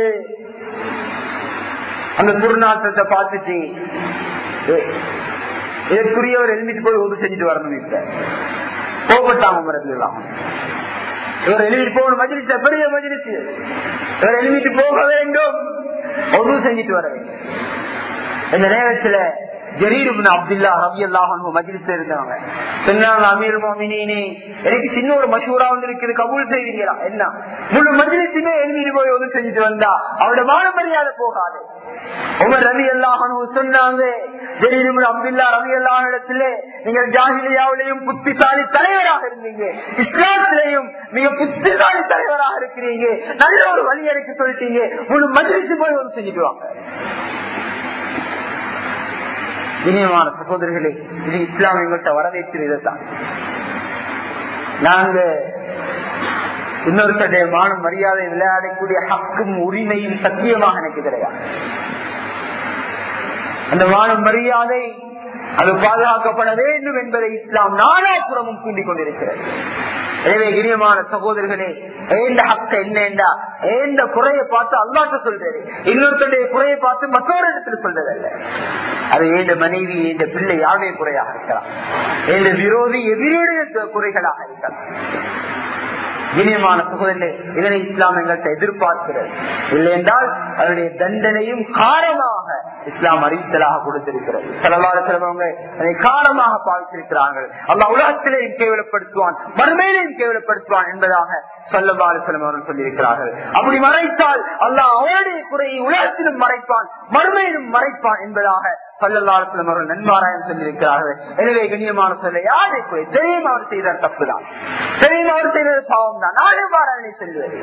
அந்த துர்நாற்றத்தை பார்த்துட்டு இதற்குரியவர் எழுந்திட்டு போய் ஒன்று செஞ்சுட்டு வரணும். இப்ப கோபப்பட்டாங்க உமர் ரலியல்லாஹு அன்ஹு. இவர் எழுதிட்டு போகணும், மஜ்லிஸ் பெரிய மஜ்லிஸ், இவர் எழுதிட்டு போக வேண்டும், ஒன்று செஞ்சுட்டு வர வேண்டும். இந்த நேரத்துல ஜரீர் இப்னு அப்துல்லாஹ் ரலியல்லாஹு அன்ஹு மஜ்லிஸ்ல இருந்தாங்க. சொன்னாங்க, அமீர் முஃமினீனே, எனக்கு சின்ன ஒரு மஷூரா வந்திருக்குது, கபூல் செய்வீங்களா? என்ன? முழு மஜ்லிஸுமே எழுதிட்டு போய் ஒன்று செஞ்சுட்டு வந்தா அவருடைய மான மரியாதை போகாது. உமர் ரலியல்லாஹு அன்ஹு சொன்னாங்க, ஜரீர் இப்னு அப்துல்லாஹ் ரலியல்லாஹு அன்ஹு இடத்திலே நீங்கள் ஜாஹிலியாவிலேயும் புத்திசாலி தலைவராக இருந்தீங்க, இஸ்லாத்திலேயும் மிக புத்திசாலி தலைவராக இருக்கிறீங்க, நல்ல ஒரு வழி எனக்கு சொல்லிட்டீங்க, முழு மஜ்லிஸு போய் ஒன்று செஞ்சுட்டு வாங்க. இனியமான சகோதரர்களே, இது இஸ்லாம் எங்கள்கிட்ட வரவேற்கிறது தான். நாங்க இன்னொருத்தருடைய மான மரியாதை விளையாடக்கூடிய ஹக்கும் உரிமையும் சத்தியமாக எனக்கு கிடையாது. அந்த மான மரியாதை அது பாதுகாக்கப்பட வேண்டும் என்பதை இஸ்லாம் நாலாபுறமும் கூண்டிக் கொண்டிருக்கிறது. எனவே கிரியமான சகோதரர்களே, ஏந்த ஹக்க என்னண்டா ஏந்த குறையை பார்த்து அல்லாஹ்ட்ட சொல்றது, இன்னொருத்தருடைய குறையை பார்த்து மற்றொரு இடத்துல சொல்றது அல்ல. அது ஏந்த மனைவி, ஏந்த பிள்ளை யாருடைய குறையாக இருக்கலாம், ஏந்த விரோதி எதிரியுடைய குறைகளாக இருக்கலாம். இனியமான சகோதரர்களே, இதனை இஸ்லாம் எங்கள்கிட்ட எதிர்பார்க்கிறது. இல்லை என்றால் அதனுடைய தண்டனையும் காரணமாக இஸ்லாம் அறிவித்தலாக கொடுத்திருக்கிறது. சிலவங்க அதை காரணமாக பாவித்திருக்கிறார்கள். அல்லாஹ் உலகத்திலேயும் கேவலப்படுத்துவான், மறுமையிலையும் கேவலப்படுத்துவான் என்பதாக ஸல்லல்லாஹு அலைஹி வஸல்லம் அவர்கள் சொல்லியிருக்கிறார்கள். அப்படி மறைத்தால் அல்லாஹ் அவருடைய குறையை உலகத்திலும் மறைப்பான், மறுமையிலும் மறைப்பான் என்பதாக ஸல்லல்லாஹு அலைஹி வஸல்லம் அவர்கள் நன்மாராயம் சொல்லியிருக்கிறார்கள். எனவே கண்ணியமான சொல்ல யாரை குறை தெரியும் அவர் செய்தார் தப்புதான், தெரியும் அவர் செய்தது பாவம் தான், நானே மாறாதனை சொல்லுவது.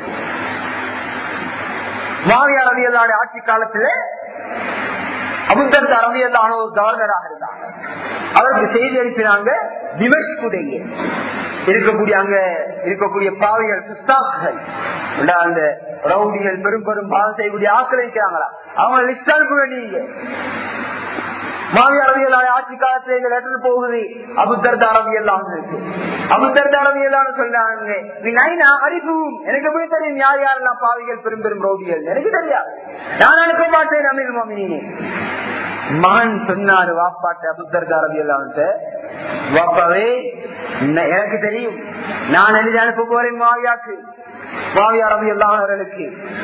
மாவியார் ரலியல்லாஹு ஆட்சி காலத்திலே அபூதர்தா ரலியல்லாஹு ஒரு கவர்னராக இருந்தாங்க. அவருக்கு செய்தி அனுப்பினாங்க, திமஷ்குடைய இருக்கக்கூடிய அங்க இருக்கக்கூடிய பாவிகள் புஸ்தாக்கள் அந்த ரவுடிகள் பெரும் பெரும் பாவம் செய்யக்கூடிய ஆக்களை இருக்கிறாங்களா, அவங்க லிஸ்ட் அனுப்ப நீங்க. மாவியார் ரலியல்லாஹு ஆட்சி காலத்துல இந்த லெட்டர் போகுது அபூதர்தா ரலியல்லாஹு இருக்கு. அபூதர்தா ரலியல்லாஹு சொல்றாங்க, நீ நைனா அறிவும் எனக்கு எப்படி தெரியும் யார் யாரெல்லாம் பாவிகள் பெரும் பெரும் ரவுடிகள், எனக்கு தெரியாது, நான் அனுப்ப மாட்டேன் அமீர் மோமினீன். மகன் சொன்னாரு வாப்பாட்ட அபூதர்தா ரலியல்லாஹு, வாப்பாவே எனக்கு தெரியும், நான் எழுதி அனுப்ப போறேன் மாவியாக்கு, மாவியார் ரலியல்லாஹு அவர்களுக்கு.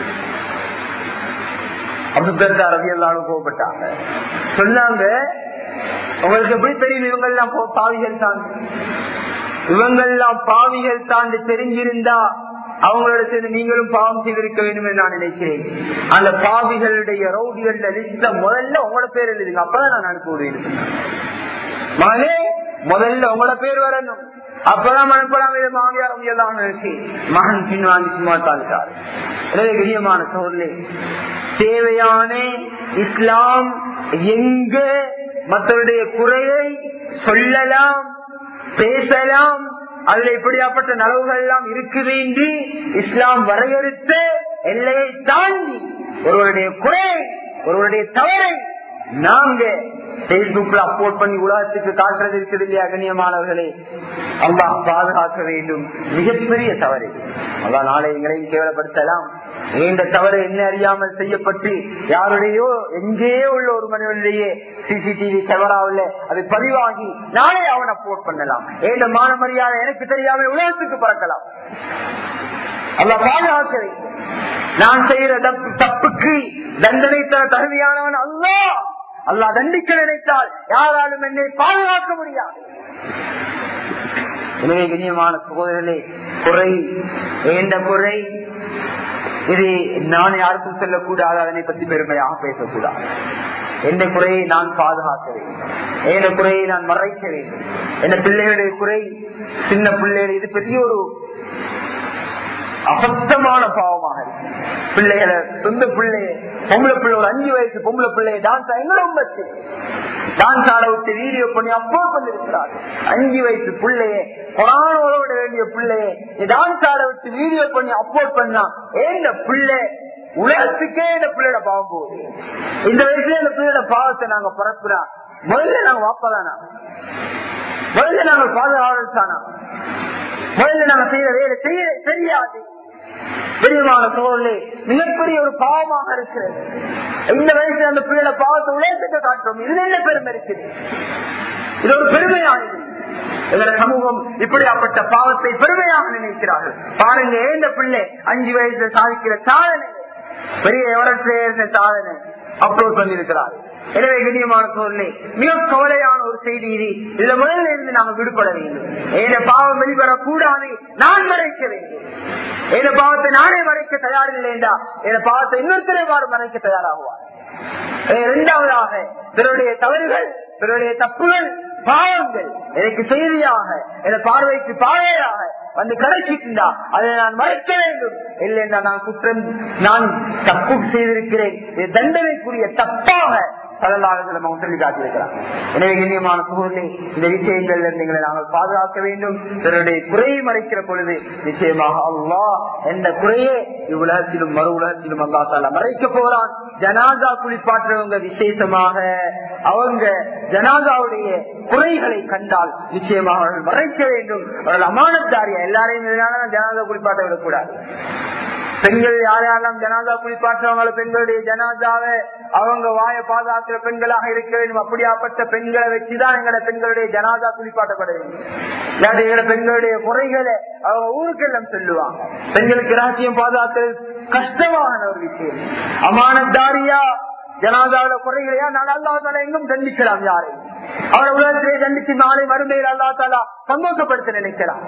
அபூதர்தா ரலியல்லாஹு கோபப்பட்டாங்க, சொன்னாங்க உங்களுக்கு எப்படி தெரியும் இவங்க எல்லாம் பாவிகள் தான், இவங்க எல்லாம் பாவிகள் தான் தெரிஞ்சிருந்தா அவங்களோட சேர்ந்து நீங்களும் பாவம் செய்திருக்க வேண்டும் என்று நான் நினைக்கிறேன். அந்த பாவிகளுடைய ரவுடிகள லிஸ்ட்ல முதல்ல உங்களோட பேர் எழுதுங்க, அப்பதான் நான் அனுப்புவேன். மகனே முதல்ல உங்களோட பேர் வரணும், அப்பதான் அனுப்பலாம். இதை மாவியார் எல்லாம் நினைச்சு மகன் பின்வாங்கி சும்மா தாழ்த்தார். எனவே கண்ணியமான சோழர்களே, தேவையான இஸ்லாம் எங்க மற்றவருடைய குறையை சொல்லலாம், பேசலாம், அதுல இப்படியாப்பட்ட நலவுகள் எல்லாம் இருக்குது என்று இஸ்லாம் வரையறுத்த எல்லையை தாண்டி ஒருவருடைய குறையை, ஒருவருடைய தவறை நாங்க பேஸ்புக்ல அப்லோட் பண்ணி உலகத்துக்கு காட்டுறது இருக்குது இல்லையா கண்ணியமானவர்களே, அல்லாஹ் பாதுகாக்க வேண்டும். மிகப்பெரிய தவறு. அதான் நாளை எங்களையும் கேவலப்படுத்தலாம். இந்த தவறு என்ன அறியாமல் செய்யப்பட்டு யாருடையோ எங்கேயோ உள்ள ஒரு மனிதனுடைய சிசிடிவி கேமராவில் அது பதிவாகி நாளை அவன் அப்லோட் பண்ணலாம். ஏந்த மான மரியாதை எனக்கு தெரியாமல் உலகத்துக்கு பறக்கலாம். அல்லாஹ் பாதுகாக்க வேண்டும். நான் செய்யற தப்புக்கு தண்டனை தர தகுதியானவன் அல்லாஹ். அல்லாஹ் தண்டிக்க நினைத்தால் யாராலும் என்னை பாதுகாக்க முடியாது. எனவே கண்ணியமான சகோதரர்களே, குறை ஏண்ட குறை இது நான் யாருக்கும் சொல்லக்கூடாது, அதனை பற்றி பெருமையாக பேசக்கூடாது. எந்த குறையை நான் பாதுகாக்க வேண்டும், எந்த குறையை நான் மறைக்க வேண்டும். என் பிள்ளைகளுடைய குறை, சின்ன பிள்ளைகள், இது பெரிய ஒரு அபத்தமான பாவமாக இருக்கு. பிள்ளைகளை சொந்த பிள்ளைய பொம்பளை பிள்ளை, ஒரு அஞ்சு வயசு பொம்பளை பிள்ளைய டான்ஸ் எங்களும் பத்து டான்ஸ் ஆட விட்டு வீடியோ பண்ணி அப்லோட் பண்ணிருக்கிறார். அஞ்சு வயசு பிள்ளைய குரான் ஓட வேண்டிய பிள்ளைய டான்ஸ் ஆட விட்டு வீடியோ பண்ணி அப்லோட் பண்ணா ஏந்த பிள்ளை உலகத்துக்கே இந்த பிள்ளையோட பாவம் போகுது. இந்த வயசுல இந்த பிள்ளையோட பாவத்தை நாங்க பரப்புறா, முதல்ல நாங்க வாப்பதானா, முதல்ல நாங்க பாதுகாவல் தானா, முதல்ல நாங்க செய்யற வேலை செய்ய தெரியாது. பெரியமான சோழர்களே, மிகப்பெரிய ஒரு பாவமாக இருக்கிறது. இந்த வயசுல அந்த பிள்ளையோட பாவத்தை உலகத்துக்கு காட்டுறோம். இதுல என்ன பெருமை இருக்குது? இது ஒரு பெருமையானது. எங்கள சமூகம் இப்படியாப்பட்ட பாவத்தை பெருமையாக நினைக்கிறார்கள். பாருங்க, இந்த பிள்ளை அஞ்சு வயசுல சாதிக்கிற சாதனை, பெரிய எவரஸ்ட் சாதனை அப்லோட் பண்ணிருக்கிறார். எனவே கண்ணியமான சோழர்களே, மிக கவலையான ஒரு செய்தி இது. இதுல முதல்ல இருந்து நாம விடுபட வேண்டும். எந்த பாவம் வெளிவரக்கூடாது, நான் மறைக்க வேண்டும். எந்த பாவத்தை நானே மறைக்க தயாரில்லை என்றா எந்த பாவத்தை இன்னொருத்தரை வாரம் மறைக்க தயாராகுவார். இரண்டாவதாக பிறருடைய தவறுகள், பிறருடைய தப்புகள், பாவங்கள் எனக்கு செய்தியாக, என பார்வைக்கு பாவையாக வந்து கிடைச்சிட்டா அதை நான் மறைக்க வேண்டும். இல்லை என்றால் நான் குற்றம், நான் தப்பு செய்திருக்கிறேன், இது தண்டனைக்குரிய தப்பாக சொல்லி காட்டியிருக்கிறார். எனவே கண்ணியமான சூழலே, இந்த விஷயங்கள் எங்களை நாங்கள் பாதுகாக்க வேண்டும். பிறருடைய குறையை மறைக்கிற பொழுது நிச்சயமாக அல்லாஹ் எந்த குறையே இவ்வுலகத்திலும் மறு உலகத்திலும் அல்லாஹ் தாலா மறைக்க போறான். ஜனாதா குளிப்பாற்றுறவங்க விசேஷமாக அவங்க ஜனாதாவுடைய குறைகளை கண்டால் நிச்சயமாக அவர்கள் மறைக்க வேண்டும். அவர்கள் அமானத்தாரியா எல்லாரையும் ஜனாதா குளிப்பாட்ட விடக்கூடாது. பெண்கள் யார் யாரெல்லாம் ஜனாதா குளிப்பாற்றுவாங்களோ பெண்களுடைய ஜனாதாவை அவங்க வாய பாதுகாக்கிற பெண்களாக இருக்க வேண்டும். அப்படியாப்பட்ட பெண்களை வச்சுதான் எங்களோட பெண்களுடைய ஜனாதா குளிப்பாட்டப்பட வேண்டும். இல்லாத எங்களோட பெண்களுடைய குறைகளை அவங்க ஊருக்கெல்லாம் சொல்லுவாங்க. பெண்களுக்கு ரகசியம் பாதுகாக்கிறது கஷ்டமான ஒரு விஷயம். அமானத்தாரியா ஜனாதாவில குறைகளையா நான் அல்லாஹ் தஆலா எங்கும் தண்டிக்கலாம். யாரை அவரை உலகத்திலே தண்டிச்சு நாளை மறுமையில் அல்லாஹ் தஆலா சந்தோஷப்படுத்த நினைக்கிறான்.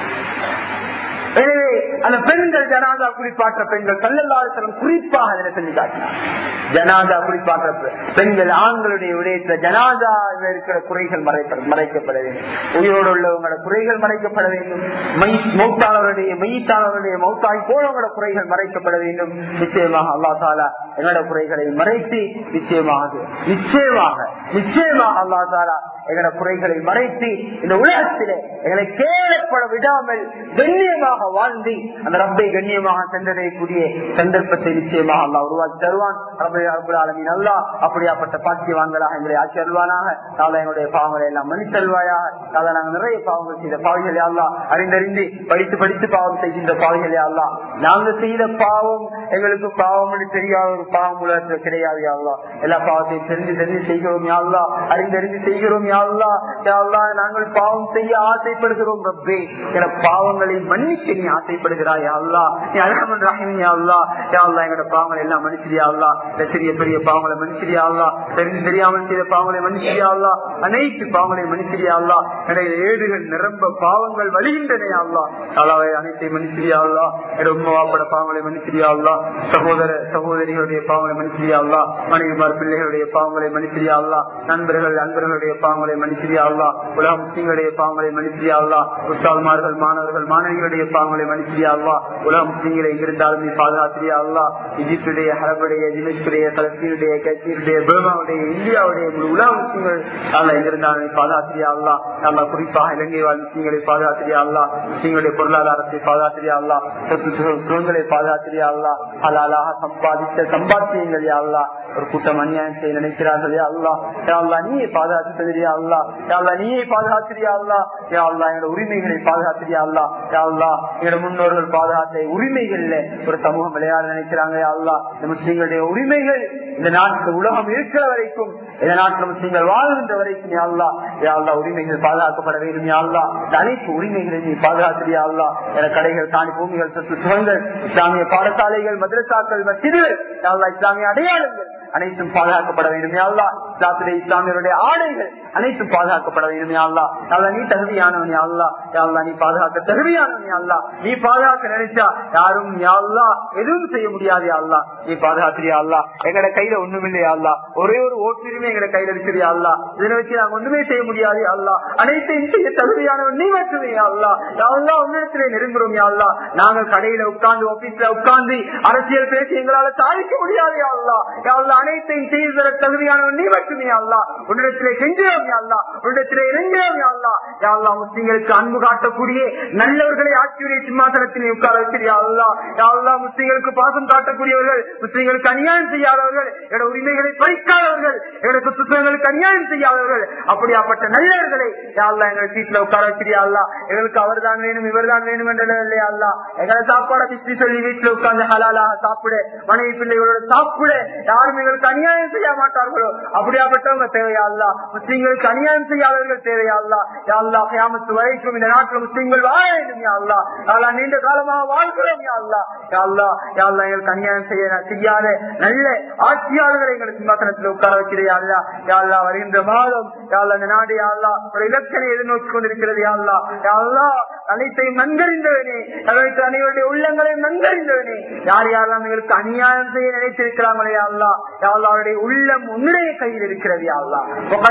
எனவே அந்த பெண்கள் ஜனாதா குளிப்பாற்ற பெண்கள் ஸல்லல்லாஹு அலைஹி வஸல்லம் குறிப்பாக அதனை சொல்லி காட்டினார். ஜனாதா குளிப்பாற்ற பெண்கள் ஆண்களுடைய விடயத்தில் ஜனாதா இருக்கிற குறைகள் மறைக்கப்பட வேண்டும். உயிரோடு உள்ளவங்களோட குறைகள் மறைக்கப்பட வேண்டும். மௌத்தாளருடைய மெய்த்தாளருடைய மௌத்தாய் போலவங்களோட குறைகள் மறைக்கப்பட வேண்டும். நிச்சயமாக அல்லாஹ் தஆலா எங்களோட குறைகளை மறைத்து நிச்சயமாக நிச்சயமாக நிச்சயமாக அல்லாஹ் தஆலா எங்களோட குறைகளை மறைத்து இந்த உலகத்திலே எங்களை கேளப்பட விடாமல் கண்ணியமாக வாழ்ந்து அந்த ரப்பை கண்ணியமாக சென்றடையக்கூடிய சந்தர்ப்பத்தை நிச்சயமாக அல்லாஹ் உருவாக்கி தருவான். ரப்பல் ஆலமீன் அல்லாஹ் அப்படியாப்பட்ட பாக்கியவான்களாக எங்களை ஆட்சி அல்வானாக. நாளை எங்களுடைய பாவங்களை எல்லாம் மன்னித்தல்வாயாக. நாளை நாங்கள் நிறைய பாவங்கள் செய்த பாவிகளே அல்லாஹ், அறிந்தறிந்து படித்து படித்து பாவம் செய்கின்ற பாவிகளே அல்லாஹ், நாங்கள் செய்த பாவம் எங்களுக்கு பாவம் தெரியாத ஒரு பாவம் உலகத்தில் கிடையாது அல்லாஹ். எல்லா பாவத்தையும் தெரிந்து தெரிந்து செய்கிறோம் யா அல்லாஹ், அறிந்தறிந்து செய்கிறோம் யா அல்லாஹ். யா அல்லாஹ் நாங்கள் பாவம் செய்ய ஆசைப்படுகிறோம் ரப்பே, என பாவங்களை மன்னிக்க நீ ஆசைப்படுகிறாய் யா அல்லாஹ். நீ அர்ஹமர் ரஹீம் யா அல்லாஹ். யா அல்லாஹ் எங்களோட பாவங்களை எல்லாம் மன்னிச்சியா அல்லாஹ். சிறிய பெரிய பாவங்களை மன்னிச்சியா அல்லாஹ். தெரிந்து தெரியாமல் செய்த பாவங்களை மன்னிச்சியா அல்லாஹ். அனைத்து பாவங்களை மன்னிச்சியா அல்லாஹ். என்னுடைய ஏடுகள் நிரம்ப பாவங்கள் வழிகின்றன அல்லாஹ். அல்லாஹ்வை அனைத்தையும் மன்னிச்சியா அல்லாஹ். என்னுடைய உம்மாவாப்பட பாவங்களை மன்னிச்சியா அல்லாஹ். சகோதர சகோதரிகளுடைய பாவங்களை மன்னிச்சியா அல்லாஹ். மனைவிமார் பிள்ளைகளுடைய பாவங்களை மன்னிச்சியா அல்லாஹ். நண்பர்கள் நண்பர்களுடைய பாவங்களை மன்னிச்சியா அல்லாஹ். உலக முஸ்லிம்களுடைய பாவங்களை மன்னிச்சியா அல்லாஹ். உஸ்தாத்மார்கள் மாணவர்கள் மாணவிகளுடைய பாவங்களை மன்னிச்சியா அல்லாஹ். உலக முஸ்லிம்களை இருந்தாலும் நீ பாதுகாத்திரியா அல்லாஹ். இஜிப்டுடைய ஹரபுடைய திமிஷ்குடைய பலஸ்தீனுடைய காஷ்மீருடைய பர்மாவுடைய இந்தியாவுடைய உலக முஸ்லிம்கள் அல்ல எங்கிருந்தாலும் நீ பாதுகாத்திரியா அல்லாஹ். அல்லாஹ் குறிப்பாக இலங்கை வாழ் முஸ்லிம்களை பாதுகாத்திரியா அல்லாஹ். முஸ்லிம்களுடைய பொருளாதாரத்தை பாதுகாத்திரியா அல்லாஹ். சொத்துக்களை பாதுகாத்திரியா அல்லாஹ். ஹலாலாக சம்பாதித்த சம்பாத்தியங்கள் யா அல்லாஹ். ஒரு கூட்டம் அநியாயம் செய்ய நினைக்கிறார்கள் யா அல்லாஹ். யா அல்லாஹ் நீயே பாதுகாத்துறியா அல்லாஹ். யா அல்லாஹ் நீயே பாதுகாத்திரியா அல்லாஹ். யா அல்லாஹ் எங்களோட உரிமைகளை பாதுகாத்திரியா அல்லாஹ். யா அல்லாஹ் எங்களோட முன்னோர்கள் பாதுகாத்த உரிமைகள்ல ஒரு சமூகம் விளையாட நினைக்கிறாங்க யா அல்லாஹ். இந்த முஸ்லிம்களுடைய உரிமைகள் இந்த நாட்டில் உலகம் இருக்கிற வரைக்கும், இந்த நாட்டில் முஸ்லிம்கள் வாழ்கின்ற வரைக்கும் யா அல்லாஹ் யா அல்லாஹ் உரிமைகள் பாதுகாக்கப்பட வேண்டும் யா அல்லாஹ். அனைத்து உரிமைகளை நீ பாதுகாத்திரியா அல்லாஹ். என கடைகள் தானி பூமிகள் சொத்து சுகங்கள் இஸ்லாமிய பாடசாலைகள் மதரசாக்கள் மஸ்ஜிதுகள் யா அல்லாஹ் இஸ்லாமிய அடையாளங்கள் அனைத்தும் பாதுகாக்கப்பட வேண்டும் யா அல்லாஹ். இஸ்லாத்துடைய இஸ்லாமியருடைய ஆடைகள் அனைத்தும் பாதுகாக்கப்பட வேண்டும் யா அல்லாஹ். அல்லா நீ தகுதியானவன் யா அல்லாஹ். யா அல்லாஹ் நீ பாதுகாக்க தகுதியானவன் யா அல்லாஹ். நீ பாதுகாக்க நினைச்சா யாரும் யா அல்லாஹ் எதுவும் செய்ய முடியாது யா அல்லாஹ். நீ பாதுகாத்திரியா அல்லாஹ். எங்கட கையில ஒண்ணும் இல்லையா அல்லாஹ். ஒரே ஒரு ஓட்டுரிமை எங்கட கையில இருக்கிறியா அல்லாஹ். இதனை வச்சு நாங்க ஒண்ணுமே செய்ய முடியாது யா அல்லாஹ். அனைத்தையும் செய்ய தகுதியானவன் நீ மட்டுமே யா அல்லாஹ். யா அல்லாஹ் உன்னிடத்திலே நெருங்குறோம் யா அல்லாஹ். நாங்கள் கடையில உட்கார்ந்து ஆபீஸ்ல உட்கார்ந்து அரசியல் பேசி எங்களால சாதிக்க முடியாது யா அல்லாஹ். யா அல்லாஹ் அனைத்தையும் செய்த தகுதியானவன் நீ மட்டுமே யா அல்லாஹ். உன்னிடத்திலே கெஞ்சுகிறோம் யா அல்லாஹ். உன்னிடத்திலே இறங்குகிறோம் யா அல்லாஹ். யா அல்லாஹ் முஸ்லிம்களுக்கு அன்பு காட்டக்கூடிய நல்லவர்களை ஆட்சியுடைய சிம்மாசனத்திலே உட்கார வச்சிருயா அல்லாஹ். யா அல்லாஹ் முஸ்லிம்களுக்கு பாசம் காட்டக்கூடியவர்கள், முஸ்லிம்களுக்கு அநியாயம் செய்யாதவர்கள், எங்களோட உரிமைகளை பறிக்காதவர்கள், எங்களோட சொத்துக்களுக்கு அநியாயம் செய்யாதவர்கள், அப்படியாப்பட்ட நல்லவர்களை யா அல்லாஹ் எங்களை வீட்டுல உட்கார வச்சிருயா அல்லாஹ். எங்களுக்கு அவர் தான் வேணும் இவர் தான் வேணும் என்ற இல்லையா அல்லாஹ். எங்களை சாப்பாட பிஸ்தி சொல்லி வீட்டுல உட்கார்ந்து ஹலாலாக சாப்பிட, மனைவி பிள்ளைகளோட சாப்பிட, யாரும் எங்களுக்கு அநியாயம் செய்ய மாட்டார்களோ அப்படியாப்பட்டவங்க தேவையா அல்லாஹ். முஸ்லிம்களுக்கு அநியாயம் செய்யாதவர்கள் தேவையா அல்லாஹ். யா அல்லாஹ் கியாமத் வரைக்கும் இந்த நாட்டில் முஸ்லிம்கள் வாழ வேண்டும் யா அல்லாஹ். யா அல்லாஹ் நீண்ட காலமாக வாழ்கிறோம் யா அல்லாஹ். யா அல்லாஹ் யா அல்லாஹ் எங்களுக்கு அநியாயம் செய்ய செய்யாத நல்ல ஆட்சியாளர்களை எங்களுக்கு சிம்மாசனத்தில் உட்கார வைக்கிறியா அல்லாஹ். யா அல்லாஹ் வருகின்ற மாதம் யா அல்லாஹ் இந்த நாடு யா அல்லாஹ் ஒரு இலக்கணை எதிர்நோக்கி கொண்டிருக்கிறது யா அல்லாஹ். யா அல்லாஹ் அனைத்தையும் நன்கறிந்தவனே, அனைத்து அனைவருடைய உள்ளங்களையும் நன்கறிந்தவனே, யார் யாரெல்லாம் எங்களுக்கு அநியாயம் செய்ய நினைத்திருக்கிறாங்களே யா அல்லாஹ். யா அல்லாஹ் அவருடைய உள்ளம் உன்னுடைய கையில் இருக்கிறது யா அல்லாஹ்.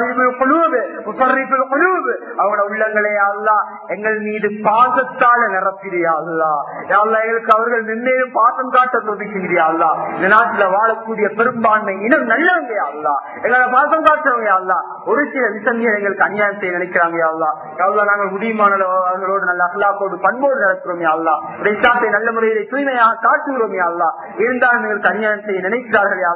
அவரோட உள்ளங்களே யா அல்லாஹ் எங்கள் மீது பாசத்தால நிரப்பிறியா அல்லாஹ். யா அல்லாஹ் எங்களுக்கு அவர்கள் மென்மேலும் பாசம் காட்ட தொகுக்கிறியா அல்லாஹ். இந்த நாட்டுல வாழக்கூடிய பெரும்பான்மை இனம் நல்லவங்க யா அல்லாஹ். எங்களை பாசம் காட்டுறவங்க யா அல்லாஹ். ஒரு சில விசந்திகள் எங்களுக்கு அநியாயம் செய்ய நினைக்கிறாங்க யா அல்லாஹ். யா அல்லாஹ் நாங்கள் முடியுமானவர்களோடு நல்ல அஹ்லாக்கோடு பண்போடு நடக்கிறோம் யா அல்லாஹ். இஸ்லாத்தை நல்ல முறையிலே தூய்மையாக காட்டுகிறோம் யா அல்லாஹ். இருந்தாலும் எங்களுக்கு அநியாயம் செய்ய நினைக்கிறார்கள் யா அல்லாஹ்.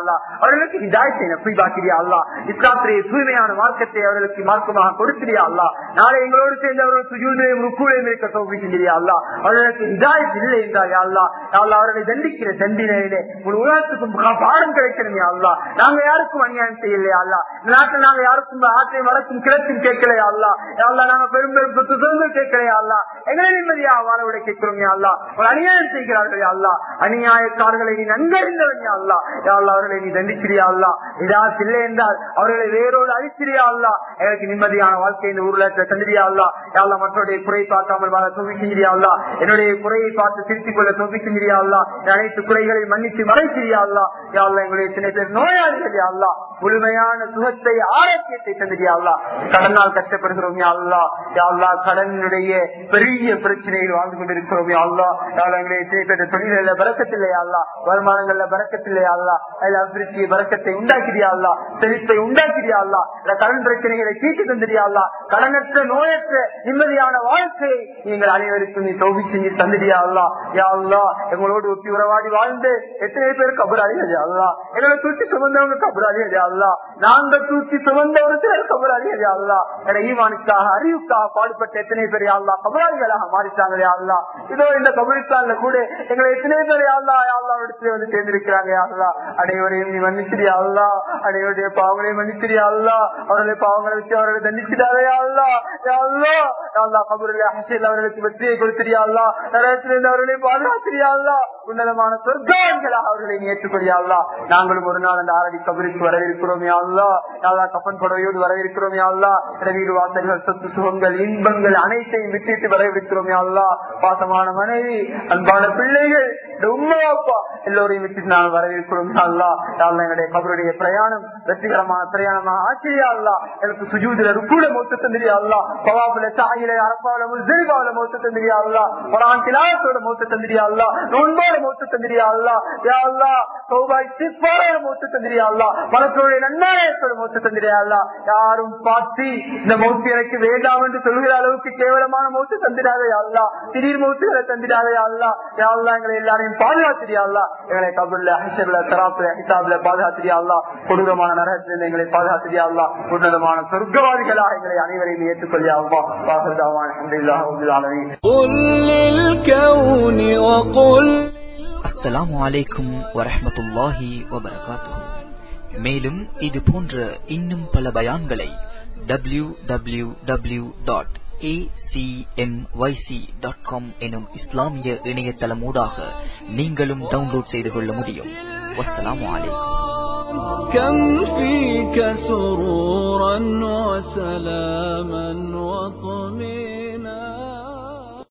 அவர்களுக்கு ஹிதாயத்தை நசீபாக்கிறியா அல்லாஹ். இஸ்லாத்திலே தூய்மையான மார்க்கத்தை அவர்களுக்கு மார்க்கமாக கொடுக்கிறியா அல்லாஹ். நாளை எங்களோடு சேர்ந்து அவர்கள் சுஜூதிலையும் ருக்குலையும் இருக்க தௌஃபீக் செய்கிறியா அல்லாஹ். அவர்களுக்கு ஹிதாயத் இல்லை என்றால் யா அல்லாஹ், யா அல்லாஹ் அவர்களை தண்டிக்கிற தண்டனையிலே ஒரு உலகத்துக்கும் பாடம் கிடைக்கணும் யா அல்லாஹ். நாங்க யாருக்கும் அநியாயம் செய்யலையா அல்லாஹ். இந்த நாட்டில் நாங்க யாருக்கும் ஆற்றையும் வளர்க்கும் கிழக்கும் கேட்கலையா அல்லாஹ். யா அல்லாஹ் நாங்க பெரும் பெரும் சொத்து சுதந்திரம் கேட்கலையா அல்லாஹ். எங்களை நிம்மதியாக வாழவிட கேட்கிறோம் யா அல்லாஹ். ஒரு அநியாயம் செய்கிறார்கள் யா அல்லாஹ். அநியாயக்காரர்களை நீ நன்கறிந்தவன் யா அல்லாஹ். யா அல்லாஹ் அவர்களை நீ தண்டிக்கிறியா அல்லாஹ். இதாத் இல்லை என்றால் அவர்களை வேரோடு அழிச்சிரியா அல்லாஹ். எங்களுக்கு நிம்மதியான வாழ்க்கை இந்த ஊர்ல தந்திரியா அல்லாஹ். யா அல்லாஹ் மற்றவருடைய குறை பார்க்காமல் வாழ தௌஃபீக் செய்கிறியா அல்லாஹ். என்னுடைய குறையை பார்த்து திருத்திக் கொள்ள தௌஃபீக் செய்கிறியா அல்லாஹ். அனைத்து குறைகளை மன்னித்து மறைச்சிரியா அல்லாஹ். யா அல்லாஹ் எங்களுடைய சில பேர் நோயாளிகள் யா அல்லாஹ். முழுமையான சுகத்தை ஆரோக்கியத்தை தந்திரியா அல்லாஹ். கடனால் கஷ்டப்படுகிறோம் யா அல்லாஹ். யா அல்லாஹ் கடனுடைய பெரிய பிரச்சனையில் வாழ்ந்து கொண்டிருக்கிறோம் யா அல்லாஹ். யா அல்லாஹ் எங்களுடைய சில பேர் தொழில பரக்கத்தில்லையா அல்லாஹ். வருமானங்கள்ல பரக்கத்தில்லையா அல்லாஹ். அபிவிருத்திய பரக்கத்தை உண்டாக்கிறியா அல்லாஹ். செழிப்பை உண்டாக்கிறியா அல்லாஹ். கடன் பிரச்சனைகளை தீர்த்து தந்திரியா அல்லாஹ். கடனற்ற நோயற்ற நிம்மதியான வாழ்க்கையை நீங்கள் அனைவருக்கும் நீ தௌஃபீக் செஞ்சு தந்திரியா அல்லாஹ். யா அல்லாஹ் எங்களோடு ஒட்டி உறவாடி வாழ்ந்து எத்தனை பேர் கபராளிகள் யா அல்லாஹ். எங்களை தூக்கி சுமந்தவங்க கபராளிகள் யா அல்லாஹ். நாங்கள் தூக்கி சுமந்த ஒரு சிலர் கபராளிகள் யா அல்லாஹ். என ஈமானுக்காக அறிவுக்காக பாடுபட்ட எத்தனை பேர் யா அல்லாஹ் கபராளிகளாக மாறிட்டாங்க யா அல்லாஹ். இதோ இந்த கபரிஸ்தான்ல கூட எங்களை எத்தனை பேர் யா அல்லாஹ் யா அல்லாஹ் இடத்துல வந்து சேர்ந்திருக்கிறாங்க யா அல்லாஹ். அனைவரையும் நீ மன்னிச்சிரியா அல்லாஹ். அனைவருடைய பாவங்களையும் மன்னிச்சிரியா அல்லாஹ். அவருடைய பாவங்களை வச்சு அவர்களை தண்டிச்சிடாதே யா அல்லாஹ். யா அல்லாஹ் யா அல்லாஹ் கபரிலே ஹஷரில் அவர்களுக்கு வெற்றியை கொடுத்திரியா அல்லாஹ். நரகத்திலிருந்து அவர்களை பாதுகாத்திரியா அல்லாஹ். உன்னதமான சொர்க்கவான்களாக அவர்களை நீ ஏற்றுக்கொள்ளியா அல்லாஹ். நாங்களும் ஒரு நாள் அந்த ஆரடி கபருக்கு வரவிருக்கிறோம் யா அல்லாஹ். யா அல்லாஹ் கஃபன் புடவையோடு வரவிருக்கிறோம் யா அல்லாஹ். வீடு வாசல்கள் சொத்து சுகங்கள் இன்பங்கள் அனைத்தையும் விட்டுட்டு வரவிருக்கிறோம் யா அல்லாஹ். பாசமான மனைவி அன்பான பிள்ளைகள் உம்மா அப்பா எல்லோரையும் விட்டுட்டு நாங்கள் வரவிருக்கிறோம் யா அல்லாஹ். யா அல்லாஹ் எங்களுடைய கபருடைய பிரயாணம் வெற்றிகரமான பிரயாணமாக ஆச்சரியா அல்லாஹ். எனக்கு சுஜூதுல ருக்கூல மௌத்து தந்திரியா அல்லாஹ். பவாபுல சாயில அரபாவுல முஸ்தலிஃபாவுல மௌத்து தந்திரியா அல்லாஹ். குர்ஆன் திலாவத்தோட மௌத்து தந்திரியா அல்லாஹ். நோன்போட மௌத்து தந்திரியா அல்லாஹ். யா அல்லாஹ் தௌபா இஸ்திக்பாரோட மௌத்து தந்திரியா அல்லாஹ். மலக்குடைய நன்மாராயத்தோட மௌத்து தந்திரியா அல்லாஹ். யாரும் பார்த்து இந்த மௌத்து எனக்கு வேண்டாம் என்று சொல்கிற அளவுக்கு கேவலமான மௌத்து தந்திராதே யா அல்லாஹ். திடீர் மௌத்துகளை தந்திராதே யா அல்லாஹ். யா அல்லாஹ் எங்களை எல்லாரையும் பாதுகாத்திரியா அல்லாஹ். எங்களை கபர்ல ஹஷர்ல தராப்ல ஹிசாப்ல பாதுகாத்திரியா அல்லாஹ். கொடூரமான நரகத்திலிருந்து எங்களை பாதுகாத்திரியா அல்லாஹ். உன்னதமான சொர்க்கவாதிகளாக எங்களை அனைவரையும் ஏற்றுக்கொள்ளியா அல்லாஹ். வாஹிதாவான அல்ஹம்துலில்லாஹி ரப்பில் ஆலமீன். குல் லில் கௌனி வ குல். அஸ்ஸலாமு அலைக்கும் வரஹ்மத்துல்லாஹி வபரகாத்துஹு. மேலும் இது போன்ற இன்னும் பல பயான்களை W W W dot A C M Y C dot com எனும் இஸ்லாமிய இணையதளமூடாக நீங்களும் டவுன்லோட் செய்து கொள்ள முடியும். வஸ்ஸலாமு அலைக்கும். كم فيك سرورا وسلاما وطمئنا